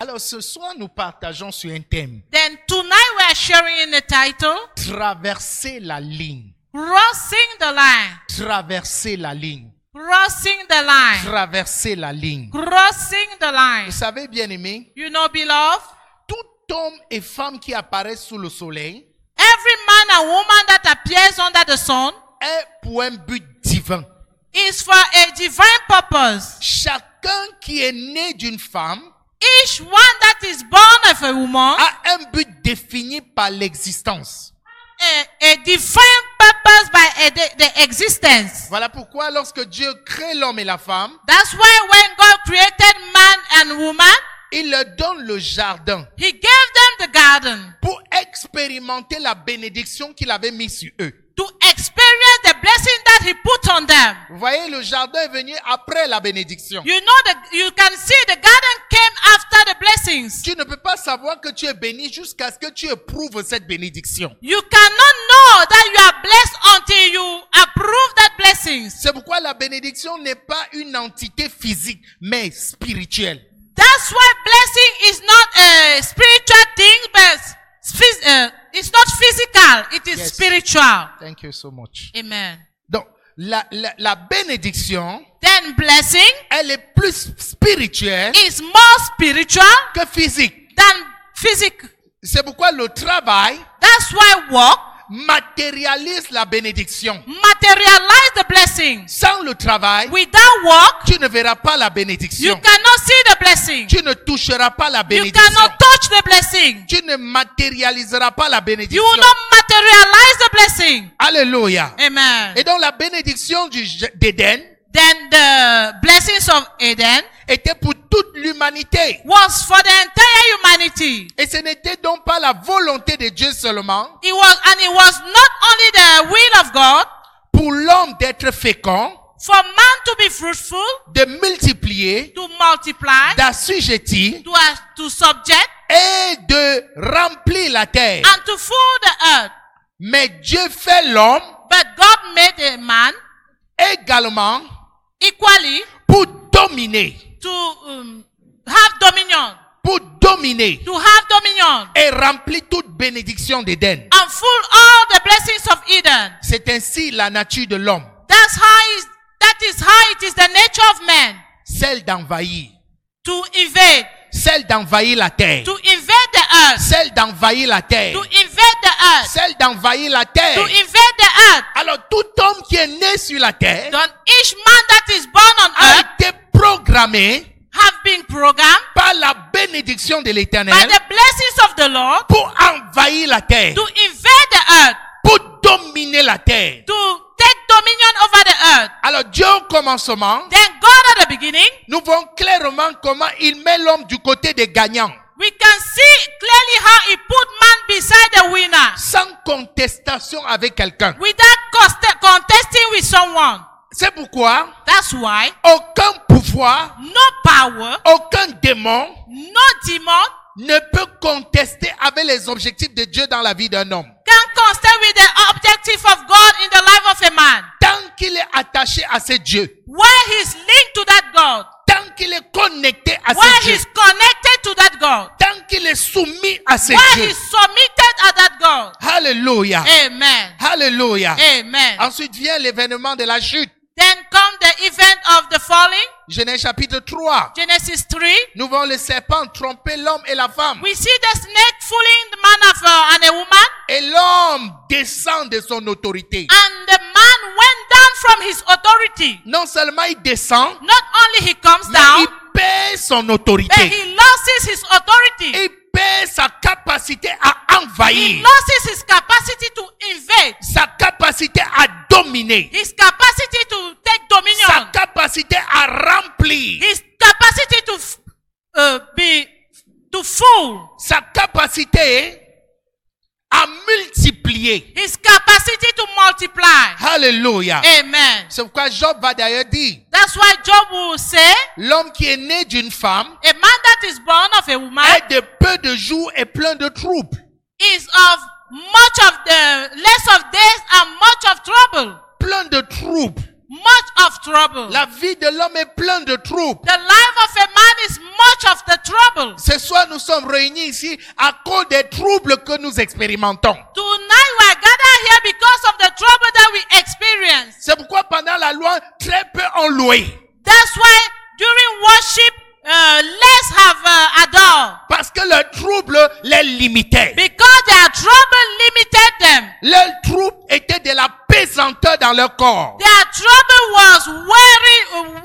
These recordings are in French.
Alors ce soir, nous partageons sur un thème. Then tonight we are sharing in the title, Traverser la ligne. Crossing the Line. Traverser la ligne. Crossing the line. Traverser la ligne. Crossing the line. Vous savez, bien-aimés, You know, beloved, tout homme et femme qui apparaissent sous le soleil every man and woman that appears under the sun est pour un but divin. is for a divine purpose. Chacun qui est né d'une femme Each one that is born of a woman, a un but défini par l'existence. a divine purpose by the existence. Voilà pourquoi lorsque Dieu crée l'homme et la femme, That's why when God created man and woman, il leur donne le jardin He gave them the garden pour expérimenter la bénédiction qu'il avait mise sur eux. to experience the blessing that He put on them. Vous voyez, le jardin est venu après la bénédiction. You know that you can see the garden came after the blessings. Tu ne peux pas savoir que tu es béni jusqu'à ce que tu éprouves cette bénédiction. You cannot know that you are blessed until you approve that blessings. C'est pourquoi la bénédiction n'est pas une entité physique, mais spirituelle. That's why blessing is not a spiritual thing, but it's not physical. It is Yes. spiritual. Thank you so much. Amen. Donc, la bénédiction, Then blessing elle est plus spirituelle is more spiritual que physique. than physical. C'est pourquoi le travail That's why work matérialise la bénédiction. materialize the blessing. Sans le travail, Without work, tu ne verras pas la you bénédiction. cannot see the blessing. Tu ne toucheras pas la You bénédiction. cannot touch the blessing. Tu ne matérialiseras pas la You bénédiction. will not materialize the blessing. Alléluia. Amen. Et donc la bénédiction d'Éden Then the blessings of Eden était pour toute l'humanité. was for the entire humanity. Et ce n'était donc pas la volonté de Dieu seulement It was not only the will of God pour l'homme d'être fécond, for man to be fruitful, de multiplier, to multiply, d'assujettir to subject, et de remplir la terre. and to fill the earth. Mais Dieu fait l'homme But God made a man également equally pour dominer, to have dominion, to have dominion, et remplir toute bénédiction d'Éden. and full all the blessings of Eden. C'est ainsi la nature de l'homme, That is how it is the nature of man, celle d'envahir, to invade la terre, the earth, celle d'envahir la terre, to invade the earth, celle d'envahir la terre. to invade the earth. Alors tout homme qui est né sur la terre Then each man that is born on a earth été programmé have been programmed par la bénédiction de by l'Éternel the blessings of the Lord pour envahir la terre, to invade the earth, pour dominer la terre. to take dominion over the earth. Alors Dieu au commencement, Then God at the beginning, nous voyons clairement comment il met l'homme du côté des gagnants, we can see clearly how He put man beside the winner sans contestation avec quelqu'un. without contesting with someone. C'est pourquoi That's why aucun pouvoir, no power, aucun démon no demon ne peut contester avec les objectifs de Dieu dans la vie d'un homme. can contest with the objective of God in the life of a man. Tant qu'il est attaché à ce Dieu, While he's linked to that God, tant qu'il est connecté à while ce Dieu, he's connected to that God, tant qu'il est soumis à ce while Dieu. he's submitted at that God. Alléluia. Amen. Alléluia. Amen. Ensuite vient l'événement de la chute. Then come the event of the falling. Genèse chapitre 3. Genesis 3. Nous voyons le serpent tromper l'homme et la femme. We see the snake fooling the man and a woman. Et l'homme descend de son autorité. And the man went down from his authority. Non seulement il descend, Not only he comes mais down, il perd son but autorité. he loses his authority. Il perd sa capacité à He envahir, loses his capacity to invade, sa capacité à dominer, his capacity to take sa dominion, capacité à remplir, his capacity to fool, sa capacité à multiplier. his capacity to multiply. Alléluia. Amen. C'est pourquoi Job va d'ailleurs dire, That's why Job will say, l'homme qui est né d'une femme a man that is born of a woman est de peu de jours et plein de troubles. is less of days and much of trouble. Plein de troubles. much of trouble. La vie de l'homme est pleine de troubles. The life of a man is much of the trouble. Ce soir, nous sommes réunis ici à cause des troubles que nous expérimentons. Tonight we are gathered here because of the trouble that we experience. C'est pourquoi pendant la loi, très peu ont loué. That's why during worship, less have adored. Parce que le trouble les limitait. Because their trouble limited them. Leur trouble était de la pesanteur dans leur corps. Their trouble was wearing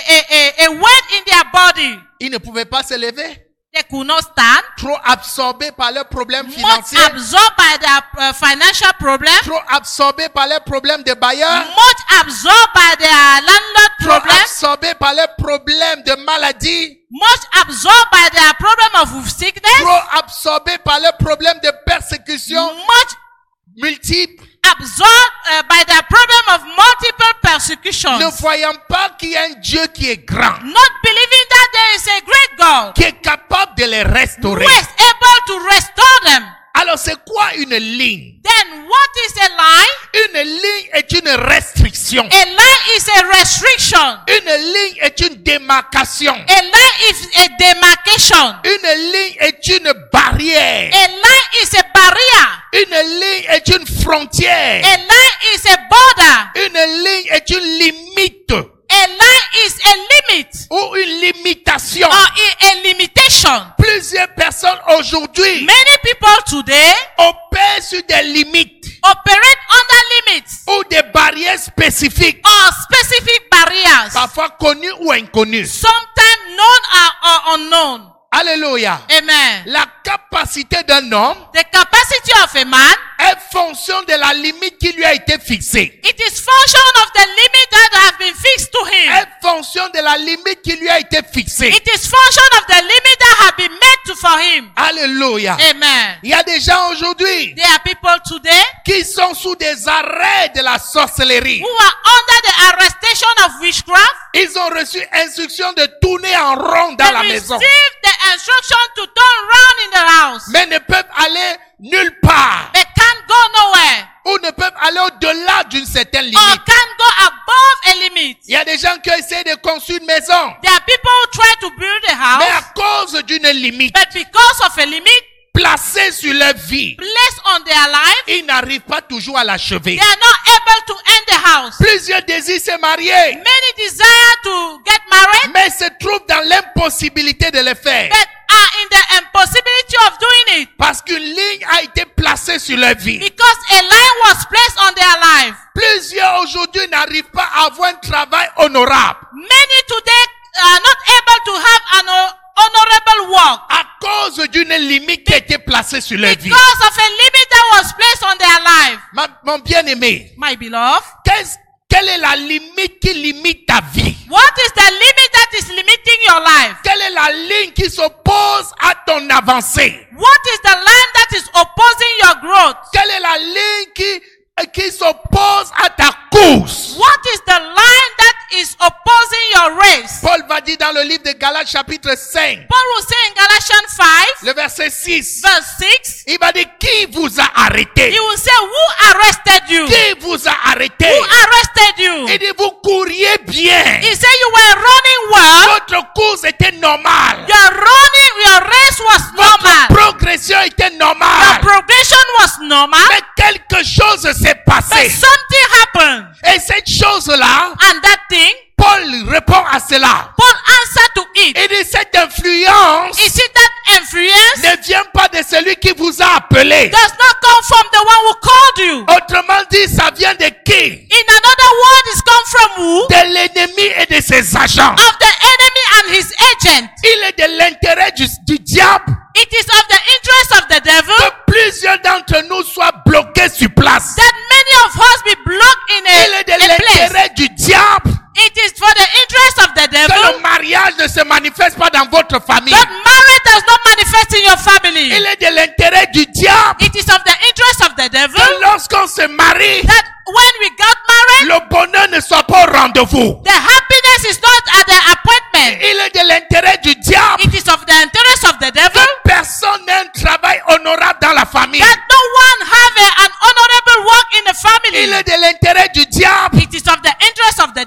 a weight in their body. Ils ne pouvaient pas se lever. They could not stand. Trop absorbés par leurs problèmes Much financiers. absorbed by their financial problems. Trop absorbés par leurs problèmes de bailleurs. Much absorbed by their landlord Trop problems. absorbés par leurs problèmes de maladie. Much absorbed by their problem of sickness. Trop absorbés par leurs problèmes de persécution Much multiples. absorbed by the problem of multiple persecutions. Ne voyant pas qu'il y a un Dieu qui est grand, Not believing that there is a great God qui est capable de les who restaurer. is able to restore them. Alors c'est quoi une ligne? Then what is a lie? Une ligne est une restriction. A lie is a restriction. Une ligne est une démarcation. A lie is a demarcation. Une ligne est une barrière. A lie is a barrier. Une ligne est une frontière. A lie is a border. Une ligne est une limite A lie is a limit ou une limitation. or a limitation. Plusieurs personnes aujourd'hui Many people today opèrent sur des limites operate under limits ou des barrières spécifiques, or specific barriers, parfois connues ou inconnues. sometimes known or unknown. Alléluia. Amen. La capacité d'un homme The capacity of a man, est fonction de la limite qui lui a été fixée. it is function of the limit that has been fixed to him. Est fonction de la limite qui lui a été fixée. It is function of the limit that has been made for him. Alléluia. Amen. Il y a des gens aujourd'hui There are people today qui sont sous des arrêts de la sorcellerie. who are under the arrestation of witchcraft. Ils ont reçu instruction de tourner en rond dans la They maison, received the instruction to turn round in the house. mais ne peuvent aller nulle part They can't go nowhere ou ne peuvent aller au-delà d'une certaine or limite. can't go above a limit. Il y a des gens qui essaient de construire une maison, There are people who try to build a mais à house, cause d'une limite but because of a limit placée sur leur vie, placed on their life, ils n'arrivent pas toujours à l'achever. they are not able to end the house. Plusieurs désirent se marier, Many desire to get married, mais se trouvent dans l'impossibilité de le faire. but are in the impossibility of doing it Parce qu'une ligne a été placée sur leur vie. because a line was placed on their life. Plusieurs aujourd'hui n'arrivent pas à avoir un travail honorable Many today are not able to have an honorable work à cause d'une limite qui a été placée sur leur vie. because of a limit that was placed on their life. Mon bien-aimé, My beloved, quelle est la limite qui limite ta vie? what is the limit that is limiting your life? Quelle est la ligne qui s'oppose à ton avancée? What is the line that is opposing your growth? Quelle est la ligne qui s'oppose à ta course? What is the line that is opposing your race? Paul va dire dans le livre de Galates chapitre 5, Paul will say in Galatians 5, le verset 6, verse 6, il va dire qui vous a arrêté? he will say, who arrested you? Qui vous a arrêté? Who arrested you? Il dit vous couriez bien. He said you were running well. Votre course était normale. Your race was normal. Votre progression était Your normale. progression was normal. Mais quelque chose s'est But passé. something happened. Et cette chose-là, And that thing, Paul répond à cela. Paul answered to it. Il dit cette influence Is it that influence ne vient pas de celui qui vous a appelé. does not come from the one who called you? Autrement dit, ça vient de qui? In another word, it's come from who? De l'ennemi et de ses agents. Of the enemy and his agent. Il est de l'intérêt du diable It is of the interest of the devil que plusieurs d'entre nous soient bloqués sur place. that many of us be blocked in Il est de a place. l'intérêt du diable It is for the interest of the que devil le mariage ne se manifeste pas dans votre famille. that marriage does not manifest in your family. Il est de l'intérêt du diable It is of the interest of the devil que lorsqu'on se marie, that when we got married, le bonheur ne soit pas au rendez-vous. the happiness is not at the appointment. Il est de l'intérêt du diable It is of the interest of the devil que personne n'ait un travail honorable dans la famille. that no one have an honorable work in the Il family. est de l'intérêt du diable It is of the interest of the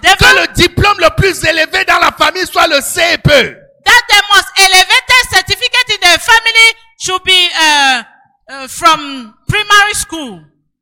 should be from primary school.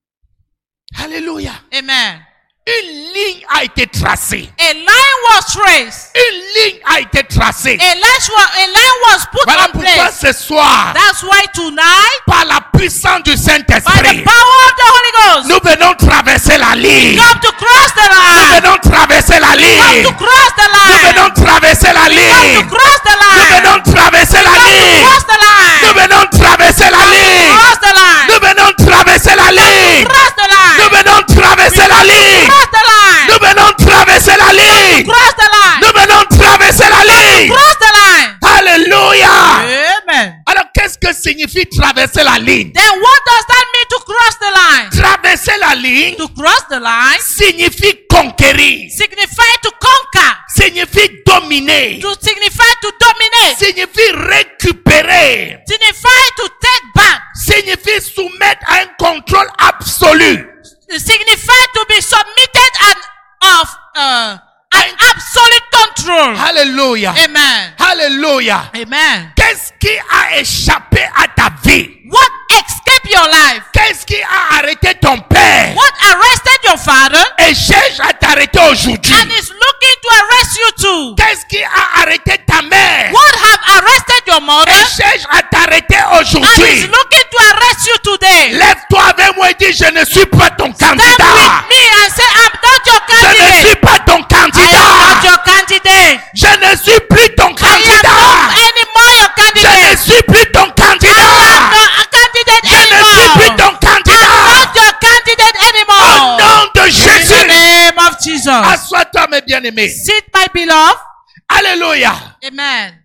Alléluia. Amen. Une ligne a été tracée. A line was traced. Une ligne a été tracée. A line was put Voilà in pourquoi place. ce soir, That's why tonight, par la puissance du by the Saint-Esprit, power of the Holy Ghost, nous venons traverser la ligne. come to cross the Nous line. venons traverser la Come ligne. to cross the Nous line. venons traverser la Come ligne. to cross the Nous line. venons traverser la Come to ligne. cross the line. Nous venons traverser la ligne. Cross the line. Nous venons traverser la ligne. Cross the line. Nous venons traverser la ligne. Cross the line. Nous venons traverser la ligne. Cross the line. Nous venons traverser la ligne. Cross the line. Alléluia. Amen. Alors qu'est-ce que signifie traverser la ligne? Then what does that mean to cross the line? Traverser la ligne To cross the line signifie conquérir, signify to conquer, signifie dominer, to signify to dominate, signifie récupérer, signify to take back, signifie soumettre à un contrôle absolu. signify to be submitted and of an absolute control. Alléluia. Amen. Alléluia. Amen. Qu'est-ce qui a échappé à ta vie? What escaped your life? Qu'est-ce qui a arrêté ton père What arrested your father et cherche à t'arrêter aujourd'hui? and is looking to arrest you too? Qu'est-ce qui a arrêté ta mère What have arrested your mother et cherche à t'arrêter and is aujourd'hui? looking to arrest you today? Lève-toi avec moi et dis, je ne suis pas ton Stand candidat. with me and say, I'm not your Je ne candidate. suis pas ton I am not candidat. your candidate. Je ne suis plus ton I am candidat. not anymore your Je ne candidate. suis plus ton I am candidat. not a candidate Je ne suis plus anymore. ton I'm candidat. not your candidate Au anymore. nom de In the Jésus. name of Jesus. Assois-toi, mes bien-aimés. Sit, my beloved. Alléluia. Amen.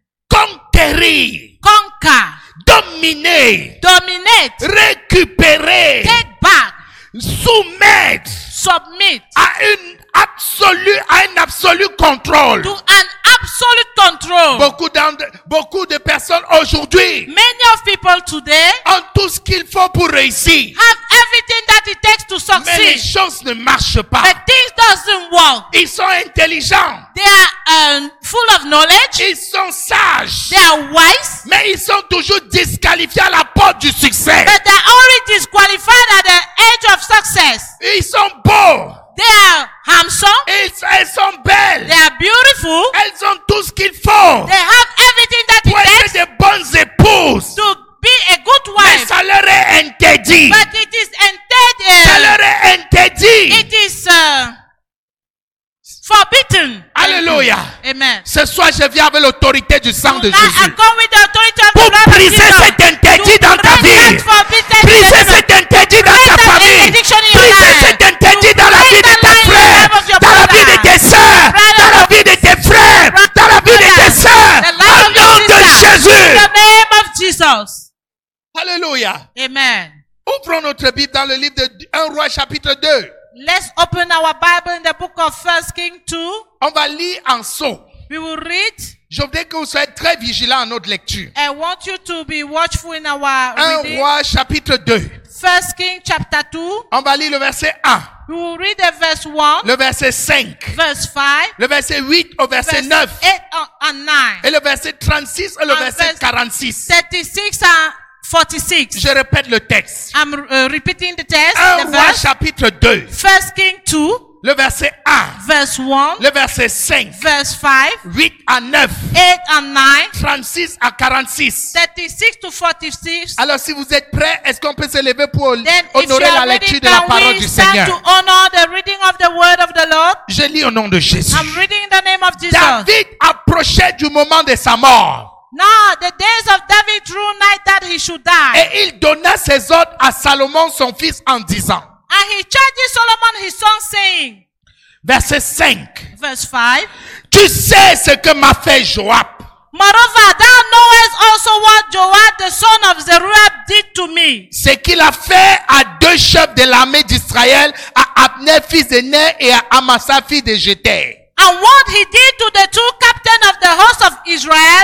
Conquérir, Conquer, dominer, dominate, récupérer, take back, soumettre submit à un absolu contrôle. to an absolute control. Beaucoup de personnes aujourd'hui Many of people today ont tout ce qu'il faut pour réussir. have everything that it takes to Mais les succeed, choses ne marchent pas. but things doesn't work. Ils sont intelligents. They are full of knowledge. Ils sont sages. They are wise, Mais ils sont toujours disqualifiés à la porte du succès. but they're already disqualified at the edge of success. Ils sont beaux. They are handsome. Elles sont belles. They are beautiful. Elles ont tout ce qu'il faut They have everything that pour it être takes de bonnes épouses. to be a good Mais wife. ça leur est interdit. But it is Ça leur est interdit. it is forbidden. Alléluia. Amen. Ce soir, je viens avec l'autorité du sang de Tonight, I Jésus come with the authority of the pour blood of briser Jesus cet interdit to dans ta break vie. that forbidden Briser covenant. cet interdit dans Break ta that famille. interdiction in your Briser life. cet interdit dans la Break vie de that tes line in the frères, life of your dans la vie de brother. tes sœurs, Brother. dans la vie de tes frères, dans la vie de tes sœurs. The life Au of your nom de sister. Jésus. In the name of Jesus. Alléluia. Amen. Ouvrons notre Bible dans le livre de 1 Roi chapitre 2. Let's open our Bible in the book of 1 Kings 2. On va lire en saut. We will read. Je voudrais que vous soyez très vigilants à notre lecture. I want you to be watchful in our 1 reading. Roi chapitre 2. 1 Kings chapter 2. On va lire le verset 1, We will read the verse 1, le verset 5, verse 5, le verset 8 au verset verse 9 8 and 9, et le verset 36 et le And verset verse 46. 36 and 46. Je répète le texte. I'm repeating the text, 1 the Roi verse. chapitre 2, 1 Kings 2, le verset 1, verse 1, le verset 5, verse 5, 8 à 9, 8 and 9, 36 à 46. 36 to 46. Alors si vous êtes prêts, est-ce qu'on peut se lever pour Then if you honorer la are ready, lecture de la can parole we du stand Seigneur? to honor the reading of the word of the Lord? Je lis au nom de Jésus. I'm reading in the name of Jesus. David approchait du moment de sa mort Now the days of David drew nigh that he should die. et il donna ses ordres à Salomon son fils en disant, And he charged Solomon his son, saying, verset 5, verse 5, tu sais ce que m'a fait Joab. Moreover, thou knowest also what Joab the son of Zeruiah did to me. Ce qu'il a fait à deux chefs de l'armée d'Israël, à Abner fils de Ner et à Amasa fils de Jéter. And what he did to the two captains of the host of Israel,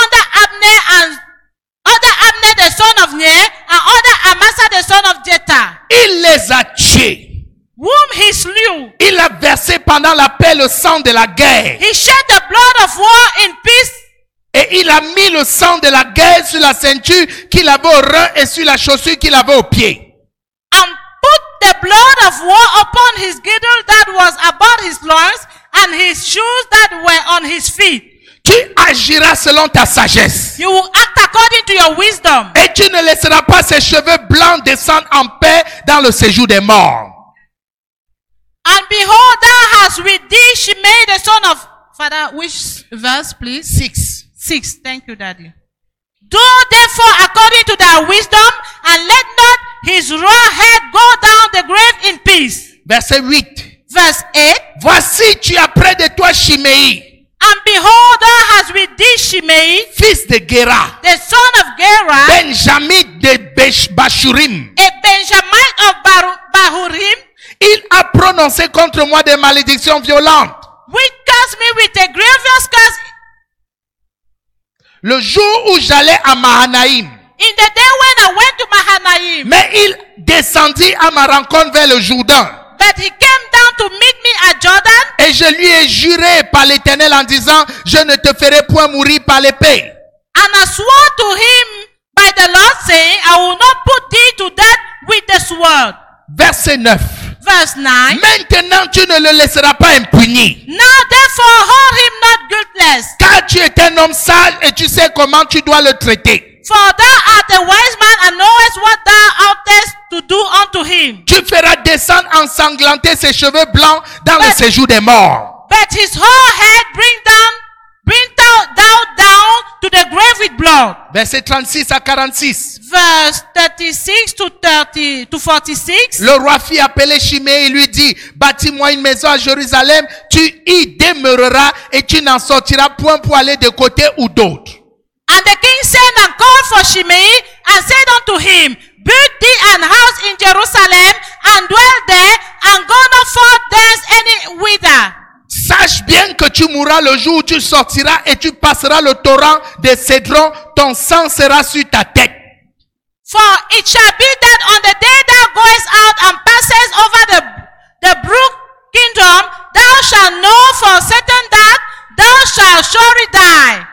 under Abner the son of Ner, and under Amasa the son of Jetha, Il les a tués. whom he slew. Il a versé pendant la paix le sang de la guerre. He shed the blood of war in peace Et il a mis le sang de la guerre sur la ceinture qu'il avait au rein et sur la chaussure qu'il avait au pied. And put the blood of war upon his girdle that was about his loins, and his shoes that were on his feet. Tu agiras selon ta sagesse. You will act according to your wisdom. Et tu ne laisseras pas ses cheveux blancs descendre en paix dans le séjour des morts. And behold, thou hast with thee Shimei the son of... Father, which verse, please? 6. 6. Thank you, Daddy. Do therefore according to thy wisdom, and let not his raw head go down the grave in peace. Verset 8. Verse 8. Voici, tu as près de toi Shimei, And behold, thou hast with thee Shimei, fils de Gera, the son of Gera, Benjamin de Bashurim. a Benjamite of Bahurim, Il a prononcé contre moi des malédictions violentes. which cursed me with a grievous curse Le jour où j'allais à Mahanaïm, in the day when I went to Mahanaim. mais il descendit à ma rencontre vers le Jourdain. But he came down to meet me at Jordan, Et je lui ai juré par l'Éternel en disant, je ne te ferai point mourir par l'épée. and I swore to him by the Lord, saying, I will not put thee to death with the sword. Verset 9. Verse 9. Maintenant tu ne le laisseras pas impuni, Now therefore hold him not guiltless, car tu es un homme sage et tu sais comment tu dois le traiter. for thou art a wise man and knowest what thou oughtest to do unto him. Tu feras descendre ensanglanter ses cheveux blancs dans le séjour des morts. But his whole head bring thou down to the grave with blood. Verset 36 à 46. Verse 36 to 46. Le roi fit appeler Shimei et lui dit, bâtis-moi une maison à Jérusalem, tu y demeureras et tu n'en sortiras point pour aller de côté ou d'autre. And the king sent and called for Shimei and said unto him, build thee an house in Jerusalem and dwell there, and go not forth thence any whither. Sache bien que tu mourras le jour où tu sortiras et tu passeras le torrent de Cédron, ton sang sera sur ta tête. For it shall be that on the day thou goest out and passest over the brook kingdom, thou shalt know for certain that thou shalt surely die.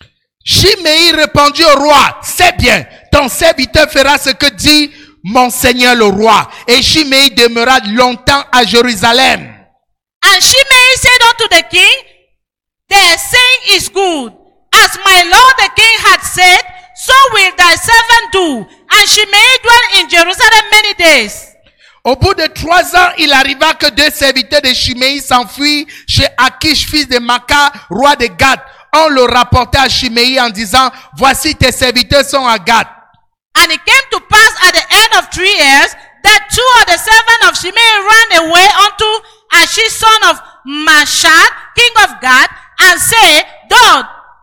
Shimei répondit au roi, c'est bien, ton serviteur fera ce que dit mon seigneur le roi. Et Shimei demeura longtemps à Jérusalem. And Shimei said unto the king, the saying is good. As my lord the king had said, so will thy servant do. And Shimei dwelt in Jerusalem many days. Au bout de 3 ans, il arriva que 2 serviteurs de Shimei s'enfuirent chez Akish, fils de Maca, roi de Gath. On le rapportait à Shimei en disant, voici tes serviteurs sont à Gath. And it came to pass at the end of 3 years that 2 of the servants of Shimei ran away unto Achish, son of Mashad, king of Gath, and said, Thou,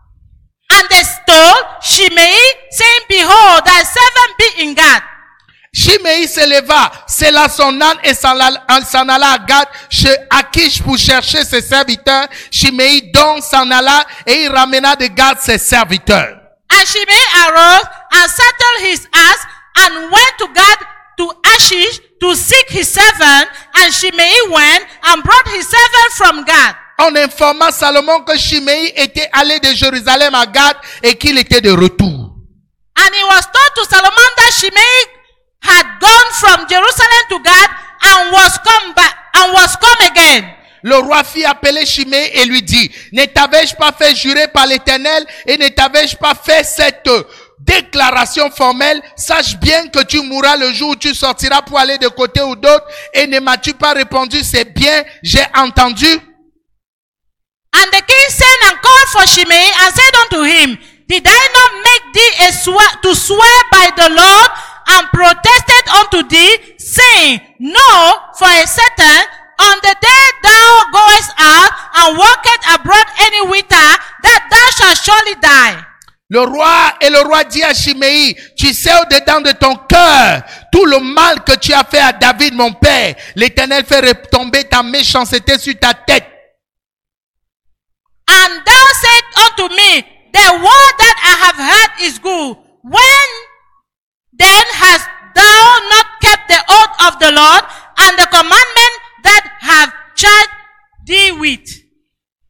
and they stole Shimei, saying, Behold, thy servant be in Gath. Shimei se leva, scella son âne et s'en alla à Gath chez Akish pour chercher ses serviteurs. Shimei donc s'en alla et il ramena de Gath ses serviteurs. And Shimei arose and saddled his ass and went to Gath to Achish to seek his servant. And Shimei went and brought his servant from Gath. On informa Salomon que Shimei était allé de Jérusalem à Gath et qu'il était de retour. And it was told to Solomon that Shimei had gone from Jerusalem to Gath and was come again. Le roi fit appeler Shimei et lui dit, ne t'avais-je pas fait jurer par l'Éternel et ne t'avais-je pas fait cette déclaration formelle? Sache bien que tu mourras le jour où tu sortiras pour aller de côté ou d'autre. Et ne m'as-tu pas répondu, c'est bien, j'ai entendu? And the king sent and called for Shimei and said unto him, Did I not make thee to swear by the Lord, and protested unto thee, saying, No, for a certain, on the day thou goest out and walkest abroad any whither, that thou shalt surely die. Le roi dit à Shimei, tu sais au-dedans de ton cœur tout le mal que tu as fait à David mon père. L'Éternel fait retomber ta méchanceté sur ta tête. And thou said unto me, the word that I have heard is good. When then hast thou not kept the oath of the Lord and the commandment that have charged thee with?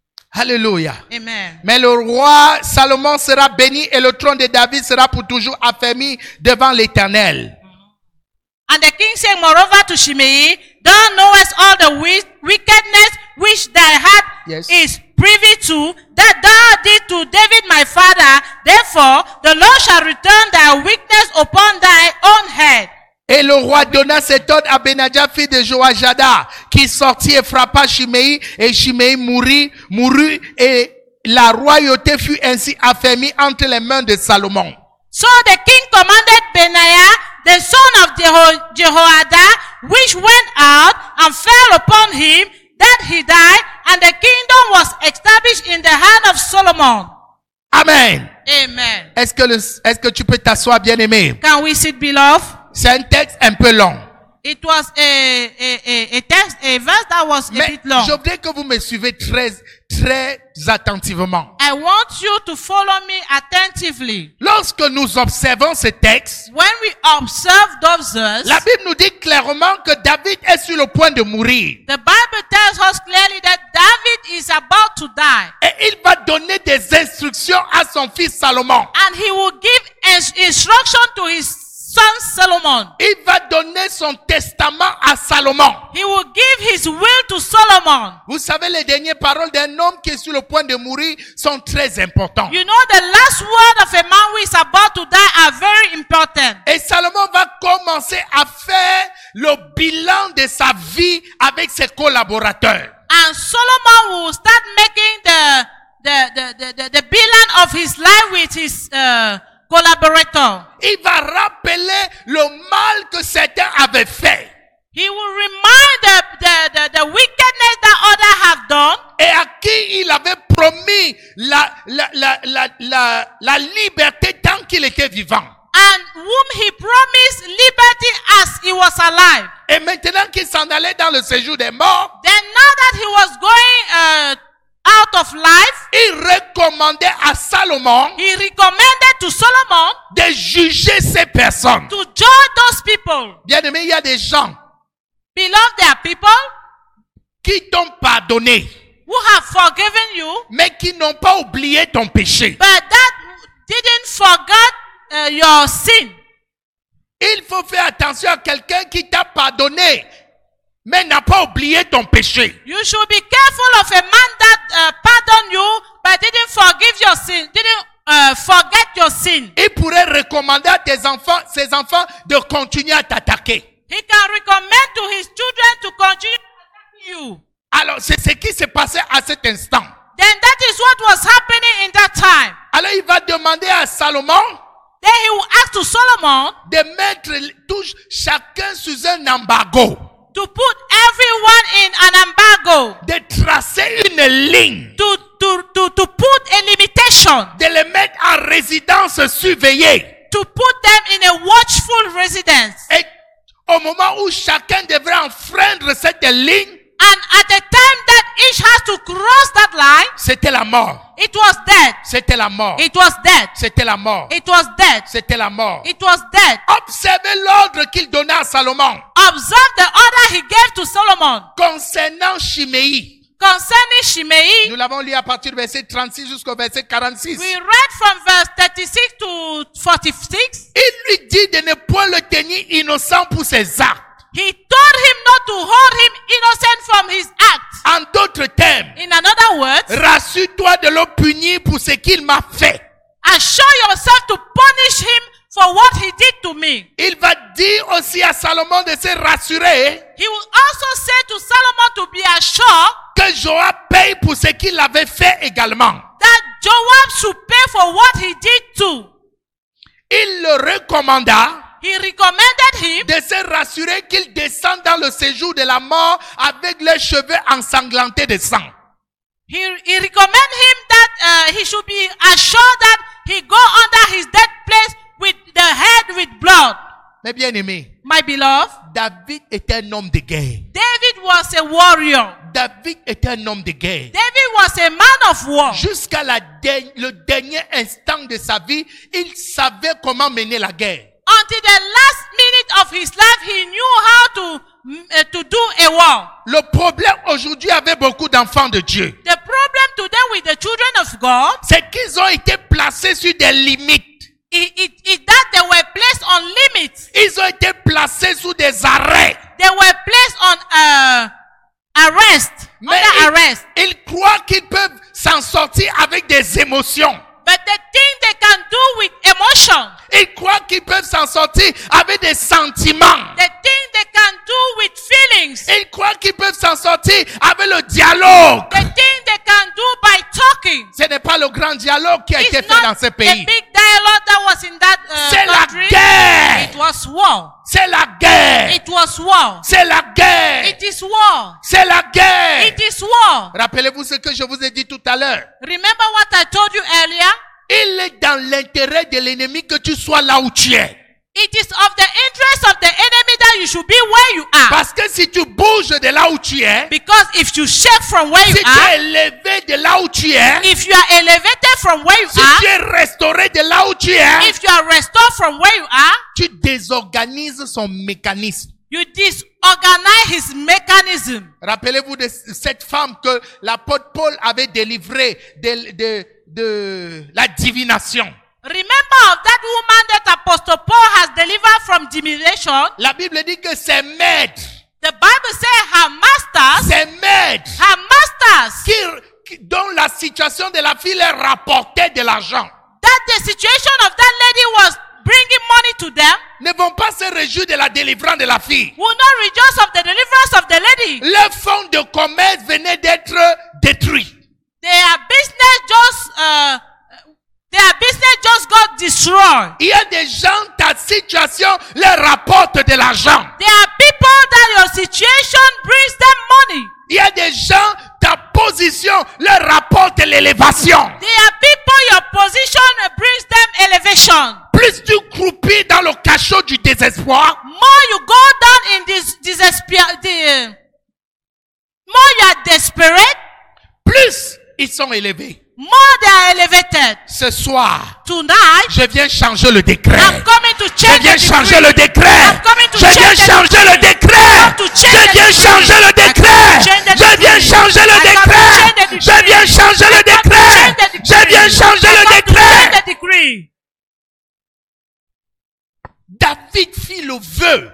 Alléluia. Amen. Mais le roi Salomon sera béni et le trône de David sera pour toujours affermi devant l'Éternel. And the king said moreover to Shimei, thou knowest all the wickedness which thy heart Yes. is privy to, that thou did to David my father. Therefore, the Lord shall return thy wickedness upon thy own head. Et le roi donna cet ordre à Benadja, fils de Joachada, qui sortit et frappa Shimei, et Shimei mourut, et la royauté fut ainsi affermie entre les mains de Salomon. So the king commanded Benaiah, the son of Jehoiada, which went out and fell upon him, that he died, and the kingdom was established in the hand of Solomon. Amen. Amen. Est-ce que tu peux t'asseoir, bien-aimé? Can we sit, beloved? C'est un texte un peu long. It was a text, a verse that was a Mais bit long. je voudrais que vous me suivez très attentivement. I want you to follow me attentively. Lorsque nous observons ce texte, When we observe those verses, la Bible nous dit clairement que David est sur le point de mourir. the Bible tells us clearly that David is about to die. Et il va donner des instructions à son fils Salomon. And he will give instruction to his son Solomon. Il va donner son testament à Salomon. He will give his will to Solomon. Vous savez, les dernières paroles d'un homme qui est sur le point de mourir sont très importantes. You know, the last word of a man who is about to die are very important. Et Salomon va commencer à faire le bilan de sa vie avec ses collaborateurs. And Solomon will start making the bilan of his life with his collaborator. Il va rappeler le mal que certains avaient fait. He will remind the wickedness that others have done. Et à qui il avait promis la liberté tant qu'il était vivant. And whom he promised liberty as he was alive. Et maintenant qu'il s'en allait dans le séjour des morts, Then now that he was going out of life, il recommandait à Salomon he recommended to Solomon de juger ces personnes. to judge those people. Bien aimé, il y a des gens Beloved, there are people qui t'ont pardonné, who have forgiven you, mais qui n'ont pas oublié ton péché. but that didn't forget your sin. Il faut faire attention à quelqu'un qui t'a pardonné, mais n'a pas oublié ton péché. You should be careful of a man that pardoned you, but didn't forgive your sin, didn't forget your sin. Il pourrait recommander à ses enfants de continuer à t'attaquer. He can recommend to his children to continue attacking you. Alors, c'est ce qui s'est passé à cet instant. Then that is what was happening in that time. Alors, il va demander à Salomon Then he will ask to Solomon de mettre chacun sous un embargo, to put everyone in an embargo, de tracer une ligne, to put a limitation, de les mettre en résidence surveillée. to put them in a watchful residence. Et au moment où chacun devrait enfreindre cette ligne, And at the time that each has to cross that line, c'était la mort. it was death. C'était la mort. It was death. C'était la mort. It was death. C'était la mort. It was death. Observez l'ordre qu'il donna à Salomon Observe the order he gave to Solomon concernant Shimei. concerning Shimei. Nous l'avons lu à partir du verset 36 jusqu'au verset 46. We read from verse 36 to 46. Il lui dit de ne point le tenir innocent pour ses actes. He told him not to hold him innocent from his acts. En d'autres termes, In another words, rassure-toi de le punir pour ce qu'il m'a fait. assure yourself to punish him for what he did to me. Il va dire aussi à Salomon de se rassurer He will also say to Solomon to be assured que Joab paye pour ce qu'il avait fait également. that Joab should pay for what he did too. Il le recommanda He recommended him de se rassurer qu'il descend dans le séjour de la mort avec les cheveux ensanglantés de sang. he recommended him that he should be assured that he go under his dead place with the head with blood. Mais bien aimé, My beloved, David était un homme de guerre. David was a warrior. David était un homme de guerre. David was a man of war. Jusqu'à le dernier instant de sa vie, il savait comment mener la guerre. Until the last minute of his life, he knew how to do a war. Le problème aujourd'hui avec beaucoup d'enfants de Dieu, The problem to them with the children of God, c'est qu'ils ont été placés sur des limites. it that they were placed on limits. Ils ont été placés sous des arrêts. They were placed on arrest, Mais under arrest. ils croient qu'ils peuvent s'en sortir avec des émotions. But they think they can do with emotion. Ils croient qu'ils peuvent s'en sortir avec des sentiments. They think they can do with feelings. Ils croient qu'ils peuvent s'en sortir avec le dialogue. They think they can do by talking. Ce n'est pas le grand dialogue qui a été It's fait dans not ce a pays. big dialogue that was in that C'est la country. guerre. It was war. C'est la guerre. It was war. C'est la guerre. It is war. C'est la guerre. It is war. Rappelez-vous ce que je vous ai dit tout à l'heure. Remember what I told you earlier? Il est dans l'intérêt de l'ennemi que tu sois là où tu es. It is of the interest of the enemy that you should be where you are. Parce que si tu bouges de là où tu es, Because if you shake from where you si tu are, es élevé de là où tu es, if you are elevated from where you si tu are, es restauré de là où tu es, if you are restored from where you are, tu désorganises son mécanisme. you disorganize his mechanism. Rappelez-vous de cette femme que l'apôtre Paul avait délivrée de la divination. Remember of that woman that Apostle Paul has delivered from divination. La Bible dit que ses maîtres, The Bible says her masters, dont la situation de la fille leur rapportait de l'argent, that the situation of that lady was bringing money to them, ne vont pas se réjouir de la délivrance de la fille. will not rejoice of the deliverance of the lady. Leur fonds de commerce venait d'être détruit. Their business just got destroyed. Il y a des gens, ta situation leur rapporte de l'argent. There are people that your situation brings them money. Il y a des gens, ta position leur rapporte l'élévation. There are people your position brings them elevation. Plus tu croupis dans le cachot du désespoir, More you go down in more you are desperate, plus ils sont élevés. more they are elevated. Ce soir, Tonight, je viens changer le décret. I'm coming to Je change viens the changer decree. le décret. I'm coming to Je viens change the changer le décret. to change Je viens the changer le décret. Je viens changer le décret. Je viens changer le décret. Je viens changer le décret. the decree. David fit le vœu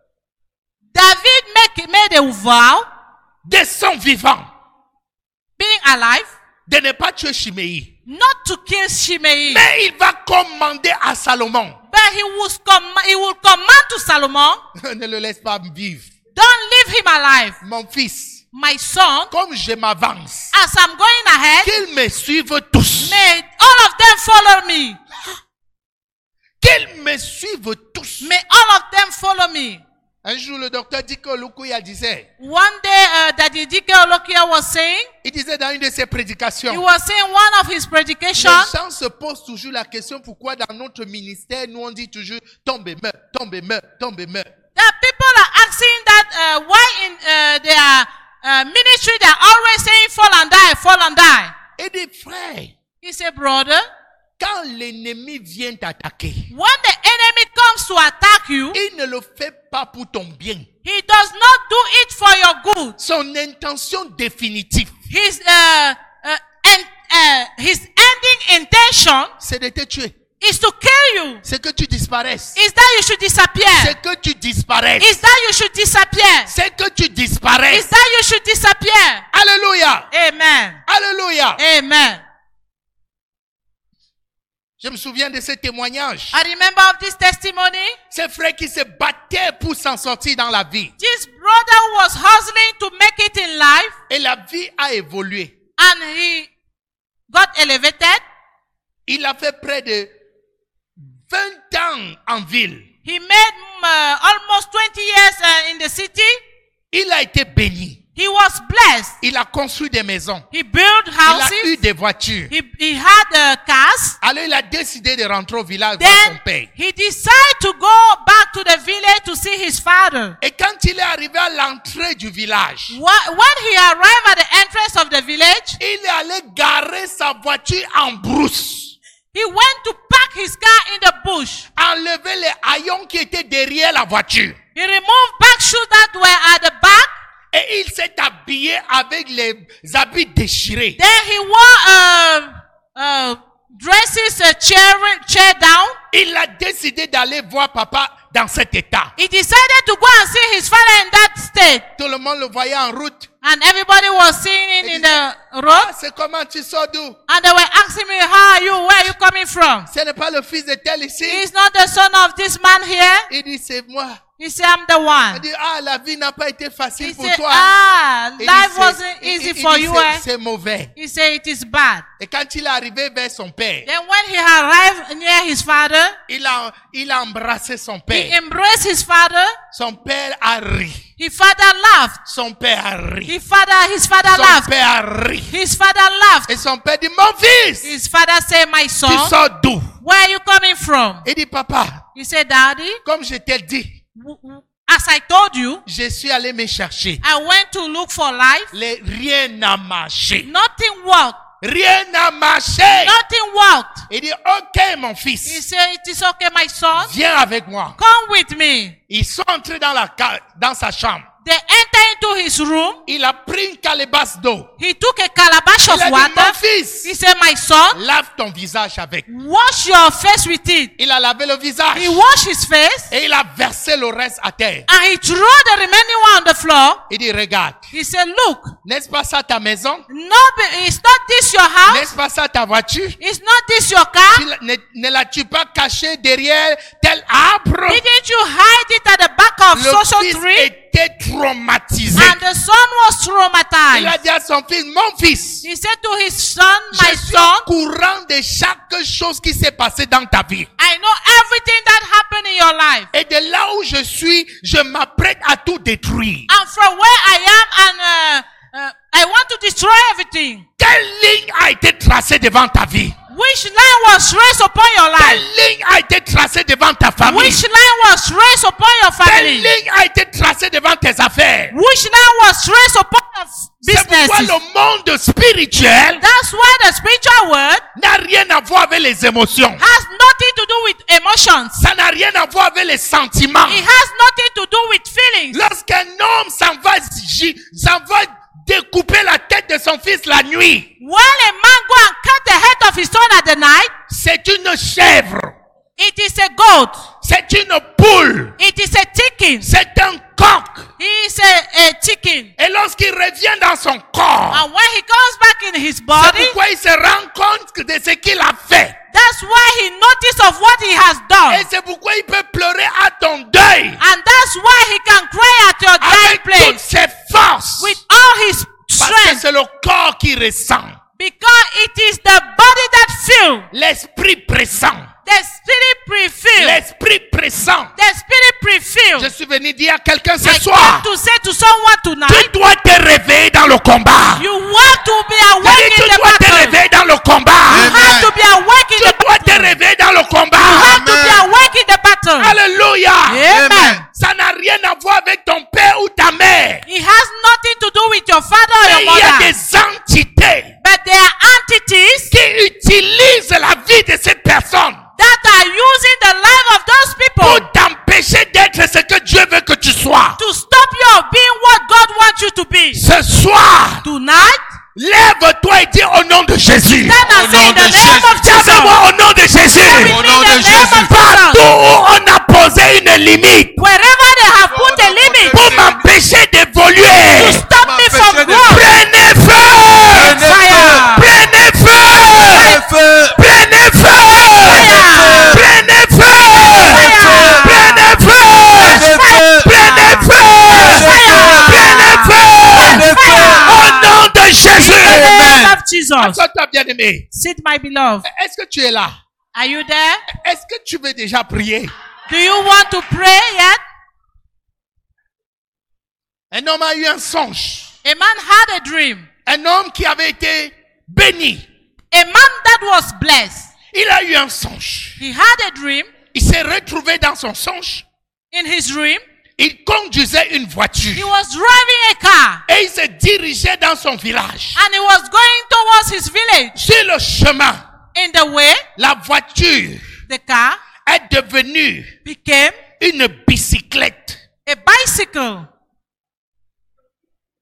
David made a vow, de son vivant being alive, de ne pas tuer Chiméi. not to kill Shimei. Mais il va commander à Salomon. But he will command to Solomon, Ne le laisse pas vivre. don't leave him alive. Mon fils, My son, comme je m'avance, as I'm going ahead, qu'ils me suivent tous. may all of them follow me. Qu'ils me suivent tous. May all of them follow me. Un jour, le docteur Diko Lukuya disait, One day, Daddy Dike Olokia was saying, il disait dans une de ses he prédications, was saying one of his les predications, gens se posent toujours la question pourquoi dans notre ministère, nous on dit toujours tombe et meurs, tombe et meurs, tombe et meurs. that people are asking that why in their ministry they are always saying fall and die, fall and die. Et des frères, He said, brother, quand l'ennemi vient t'attaquer, when the enemy comes to attack you, il ne le fait pas pour ton bien. he does not do it for your good. Son intention définitive, His ending intention c'est de te tuer. is to kill you. C'est que tu disparaisses. Is that you should disappear. C'est que tu disparaisses. Is that you should disappear. C'est que tu Is disparaisses. that you should disappear. Alléluia. Amen. Alléluia. Amen. Je me souviens de ce témoignage. I remember of this testimony. Ces frères qui se battaient pour s'en sortir dans la vie. This brother was hustling to make it in life, Et la vie a évolué. and he got elevated. Il a fait près de 20 ans en ville. He made almost 20 years in the city. Il a été béni. He was blessed. Il a construit des maisons. He built Il a eu houses. des voitures. He had cars. Alors il a décidé de rentrer au village voir son Then père. he decided to go back to the village to see his father. Et quand il est arrivé à l'entrée du village, When he arrived at the entrance of the village, il est allé garer sa voiture en brousse. he went to park his car in the bush. Enlever les haillons qui étaient derrière la voiture. He removed back shoes that were at the back. Et il s'est habillé avec les habits déchirés. Then he wore dresses, chair down. Il a décidé d'aller voir papa dans cet état. He decided to go and see his father in that state. Tout le monde le voyait en route. And everybody was seeing him in the road. Ah, c'est comment tu sors d'où? And they were asking me, how are you? Where are you coming from? Ce n'est pas le fils de tel ici. He's not the son of this man here. Il dit, c'est moi. He said, I'm the Il one. dit, ah, la vie n'a pas été facile He pour said, toi. ah, Il life dit, wasn't il easy dit, for you. Eh? c'est mauvais. He said, it is bad. Et quand il est arrivé vers son père, Then when he arrived near his father, il a embrassé son he père. embraced his father. Son père a ri. His father laughed. Son père a ri. His father Son laughed. père a ri. His father laughed. Et son père dit, mon fils, His father said, my tu son, sors d'où? where are you coming from? Il dit, papa, He said, Daddy, comme je t'ai dit, as I told you, je suis allé me chercher. I went to look for life. Rien n'a marché. Nothing worked. Rien n'a marché. Nothing worked. Il dit, ok, mon He fils, said, it is okay, my son. viens avec moi. Come with me. Ils sont entrés dans sa chambre. They entered into his room. Il a pris une calebasse d'eau. He took a calabash Il of a dit, water. mon fils, He said, my son, lave ton visage avec. wash your face with it. Il a lavé le visage. He washed his face Et il a versé le reste à terre. and he threw the remaining one on the floor. Il dit, regarde, He said, look, n'est-ce pas ça ta maison? is not this your house? N'est-ce pas ça ta voiture? Is not this your car? Ne l'as-tu pas caché derrière tel arbre? Didn't you hide it at the back of Le social fils tree? était traumatisé. And the son was Il a traumatized. dit à son fils, mon fils, He said to his son, my je suis son, au courant de chaque chose qui s'est passée dans ta vie. I know everything that happened in your life. Et de là où je suis, je m'apprête à tout détruire. And from where I am, and I want to destroy everything. Quelle ligne a été tracée devant ta vie? Which line was raised upon your Quelle life? ligne a été tracée devant ta famille? Which line was raised upon your Quelle family? ligne a été tracée devant tes affaires? Which line was raised upon your C'est pourquoi businesses? le monde spirituel That's why the spiritual world n'a rien à voir avec les émotions. has nothing to do with emotions. Ça n'a rien à voir avec les sentiments. It has nothing to do with feelings. Lorsqu'un homme s'en va découper la tête de son fils la nuit, When a man go and cut the head of his son at the night, c'est une chèvre, it is a goat. c'est une poule, It is a chicken. c'est un coq. He is a chicken. Et lorsqu'il revient dans son corps, And when he comes back in his c'est body, pourquoi il se rend compte de ce qu'il a fait. that's why he noticed of what he has done. Et c'est pourquoi il peut pleurer à ton deuil And that's why he can cry at your dying avec toutes place ses forces. with all his Parce que strength. c'est le corps qui ressent. Because it is the body that feels. L'esprit pressant. The spirit pre-feels. L'esprit pressant. The spirit pre-feels. Je suis venu dire à quelqu'un ce I soir, came to say to someone tu tonight, dois te réveiller dans le combat. you want to be Je awake dis, in tu the dois te battle. réveiller dans le combat. You have to be awake in Tu the dois te battle. réveiller dans le You combat. have to be awake in the battle. Alléluia. Amen. Ça n'a rien à voir avec ton père ou ta mère. It has nothing to do with your father or Mais your il y a mother. des entités But there are entities qui utilisent la vie de cette personne that are using the life of those pour people t'empêcher d'être ce que Dieu veut que tu sois. to stop you of being what God wants you to be. Ce soir, Tonight, lève-toi et dis au nom de Jésus. stand and say in the name of Dis avec Jesus. moi au nom de Jésus. With Au me nom in de the name Jésus. of Partout Jesus. où on a posé une limite Wherever they have put a limit pour m'empêcher d'évoluer, to stop me from M'empêcher de- growth, prenez feu! fire, Prenez feu! Feu. Prenez feu! fire, Prenez feu! Prenez feu! Prenez feu! Prenez feu! Au nom de Jésus! in the name Amen. of Jesus. Assois-toi, bien-aimé. Sit, my beloved. Est-ce que tu es là? Are you there? Est-ce que tu veux déjà prier? Do you want to pray yet? Un homme a eu un songe. A man had a dream. Un homme qui avait été béni. A man that was blessed. Il a eu un songe. He had a dream. Il s'est retrouvé dans son songe. In his dream, Il conduisait une he voiture. was driving a car Et il se dirigeait dans son village. and he was going towards his village. Sur le chemin, In the way, la voiture the car est devenue became une bicyclette. a bicycle.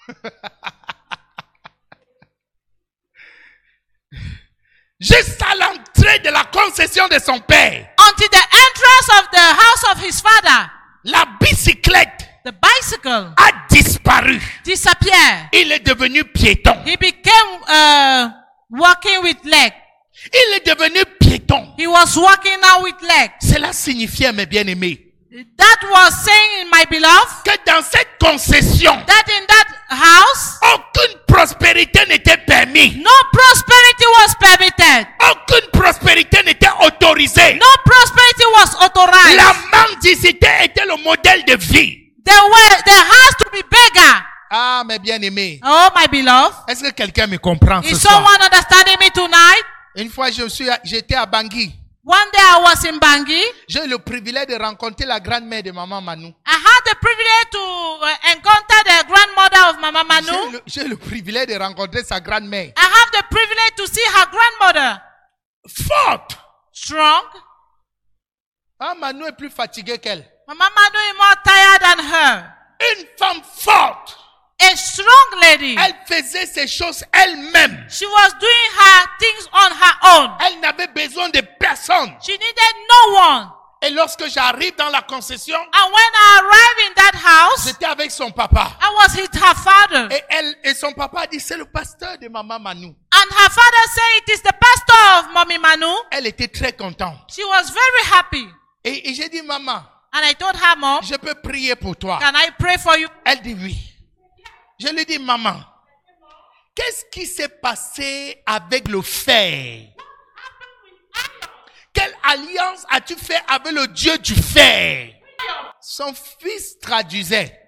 Jusqu'à l'entrée de la concession de son père. Until the entrance of the house of his father, La bicyclette the bicycle a disparu. disappeared. Il est devenu piéton. He became walking with leg. Il est devenu piéton. He was walking now with leg. Cela signifiait, mes bien-aimés, That was saying, my beloved, que dans cette concession, that in that house, aucune prospérité n'était permise. no prosperity was permitted. Aucune prospérité n'était autorisée. No prosperity was authorized. La mendicité était le modèle de vie. There has to be beggar. Ah, mes bien-aimés, Oh, my beloved. est-ce que quelqu'un me comprend ce Is soir? someone understanding me tonight? Une fois, j'étais à Bangui. One day I was in Bangui. J'ai eu le privilège de rencontrer la grand-mère de maman Manou. I had the privilege to encounter the grandmother of Mama Manu. J'ai eu le privilège de rencontrer sa grand-mère. I have the privilege to see her grandmother. Forte. Strong. Ah, Manou est plus fatiguée qu'elle. Mama Manu is more tired than her. Une femme forte. A strong lady. Elle faisait ses choses elle-même. She was doing her things on her own. Elle n'avait besoin de personne. She needed no one. Et lorsque j'arrive dans la concession, And when I arrived in that house, j'étais avec son papa. I was with her father. Et son papa a dit, c'est le pasteur de maman Manou. And her father said, it is the pastor of Mommy Manu. Elle était très contente. She was very happy. Et j'ai dit, maman, And I told her, Mom, je peux prier pour toi. can I pray for you? Elle dit oui. Je lui dis, maman, qu'est-ce qui s'est passé avec le fer? Quelle alliance as-tu fait avec le Dieu du fer? Son fils traduisait.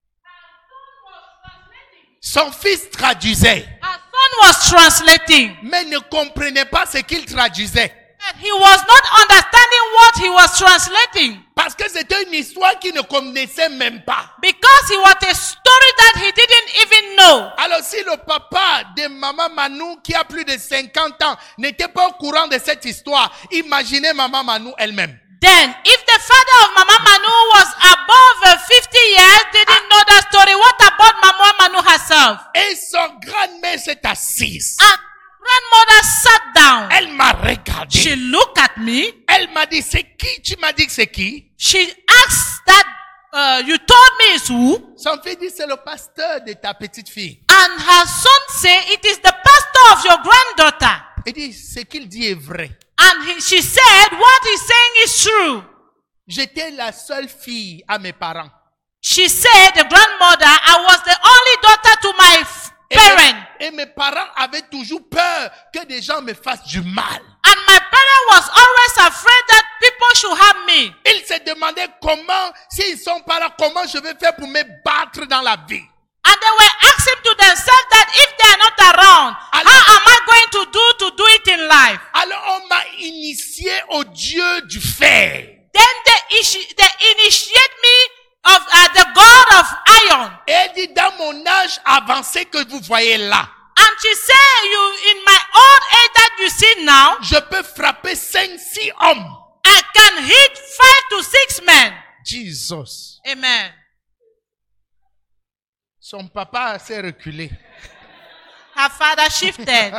Son fils traduisait, Her son was translating. mais ne comprenait pas ce qu'il traduisait. And he was not understanding what he was translating. Parce que c'était une histoire qu'il ne connaissait même pas. Because it was a story that he didn't even know. Alors si le papa de maman Manou, qui a plus de 50 ans, n'était pas au courant de cette histoire, imaginez maman Manou elle-même. Then, if the father of Mama Manu was above 50 years, didn't know that story, what about Mama Manu herself? Et son grand-mère s'est assise. And grandmother sat down. Elle m'a regardé. She looked at me. Elle m'a dit, c'est qui? Tu m'as dit que c'est qui? She asked that you told me it's who? Son fils dit, c'est le pasteur de ta petite fille. And her son said, it is the pastor of your granddaughter. Il dit, ce qu'il dit est vrai. And she said, what he's saying is true. J'étais la seule fille à mes parents. She said, the grandmother, I was the only daughter to my parent. Et mes parents avaient toujours peur que des gens me fassent du mal. And my parent was always afraid that people should harm me. Ils se demandaient comment, s'ils sont pas là, comment je vais faire pour me battre dans la vie. And they were asking to themselves that if they are not around, Alors- how am I going to do it in life? Alors on m'a initié au Dieu du fer. Then they initiate me of the God of iron. Et elle dit, dans mon âge avancé que vous voyez là, And she said, in my old age that you see now, je peux frapper 5-6 hommes. I can hit 5 to 6 men. Jesus. Amen. Son papa s'est reculé. Her father shifted.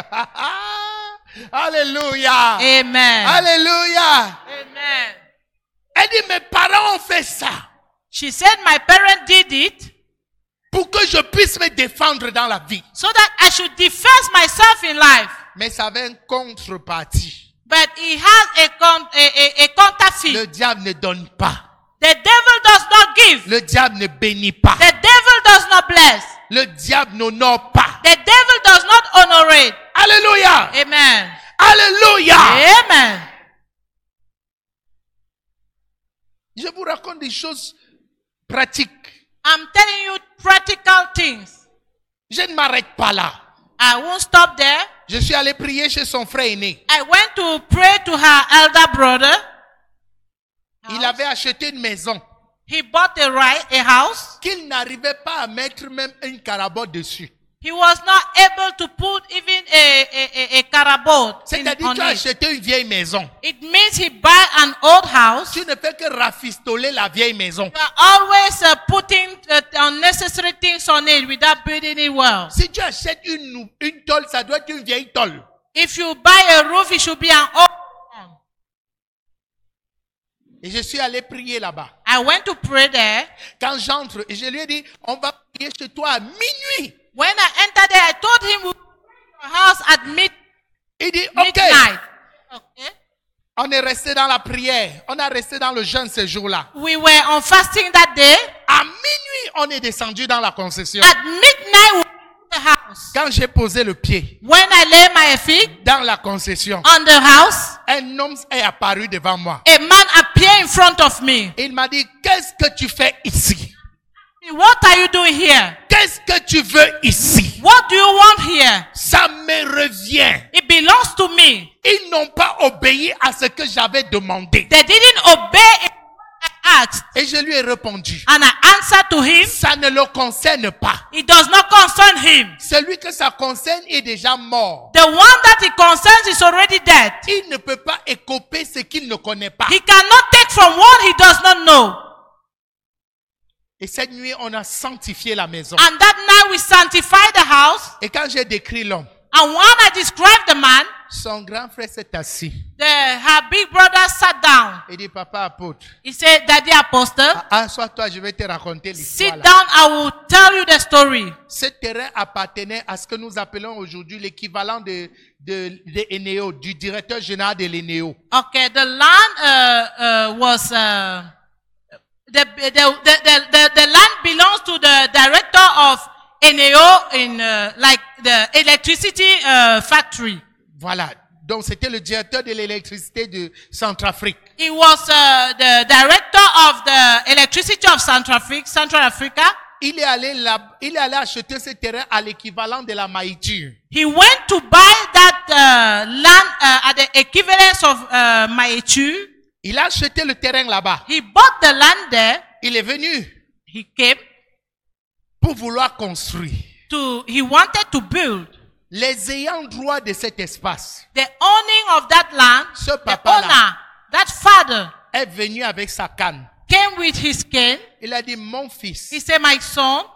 Alléluia. Amen. Alléluia. Amen. Elle dit, mes parents ont fait ça She said, my parent did it pour que je puisse me défendre dans la vie. so that I should defend myself in life. Mais ça avait une contrepartie. But he has a counterfeit. Le diable ne donne pas. The devil does not give. Le diable ne bénit pas. The devil does not bless. Le diable n'honore pas. The devil does not honorate. Alléluia. Amen. Alléluia. Amen. Je vous raconte des choses pratiques. I'm telling you practical things. Je ne m'arrête pas là. I won't stop there. Je suis allé prier chez son frère aîné. I went to pray to her elder brother. Il avait acheté une maison He bought a house. qu'il n'arrivait pas à mettre même une carabote dessus. He was not able to put even a carabot C'est-à-dire on tu as it. acheté une vieille maison. It means he buy an old house. Tu ne fais que rafistoler la vieille maison. You are always putting unnecessary things on it without building it well. Si tu achètes une tôle, ça doit être une vieille tôle. If you buy a roof, it should be an old one. Et je suis allé prier là-bas. I went to pray there. Quand j'entre, et je lui ai dit, on va prier chez toi à minuit. When I entered there, I told him we will pray in your house at Il dit, ok. midnight. Okay. On est resté dans la prière. On a resté dans le jeûne ce jour-là. We were on fasting that day. À minuit, on est descendu dans la concession. At midnight, we were in the house. Quand j'ai posé le pied When I lay my feet dans la concession, on the house, un homme est apparu devant moi. a man appeared in front of me. Il m'a dit, qu'est-ce que tu fais ici? What are you doing here? Qu'est-ce que tu veux ici? What do you want here? Ça me revient. It belongs to me. Ils n'ont pas obéi à ce que j'avais demandé. They didn't obey what I asked. Et je lui ai répondu, And I answered to him, ça ne le concerne pas. it does not concern him. Celui que ça concerne est déjà mort. The one that it concerns is already dead. Il ne peut pas écoper ce qu'il ne connaît pas. He cannot take from what he does not know. Et cette nuit, on a sanctifié la maison. And that night we sanctified the house. Et quand j'ai décrit l'homme, And when I described the man, son grand frère s'est assis. her big brother sat down. Il dit, papa apôtre, He said, Daddy Apostle, assois-toi, je vais te raconter sit l'histoire. là. down, I will tell you the story. Ce terrain appartenait à ce que nous appelons aujourd'hui l'équivalent de Eneo, du directeur général de l'Eneo. Okay, the land was the land belongs to the director of Eneo in like the electricity factory. Voilà. Donc, c'était le directeur de l'électricité de Centrafrique. He was the director of the electricity of Central Africa. Il est allé acheter ce terrain à l'équivalent de la maïture. He went to buy that land at the equivalence of Maichu. Il a acheté le terrain là-bas. He bought the land there. Il est venu He came pour vouloir construire. he wanted to build. Les ayants droit de cet espace The owning of that land, Ce the papa-là. owner, that father, est venu avec sa canne. came with his cane. Il a dit, mon fils, He said, my son,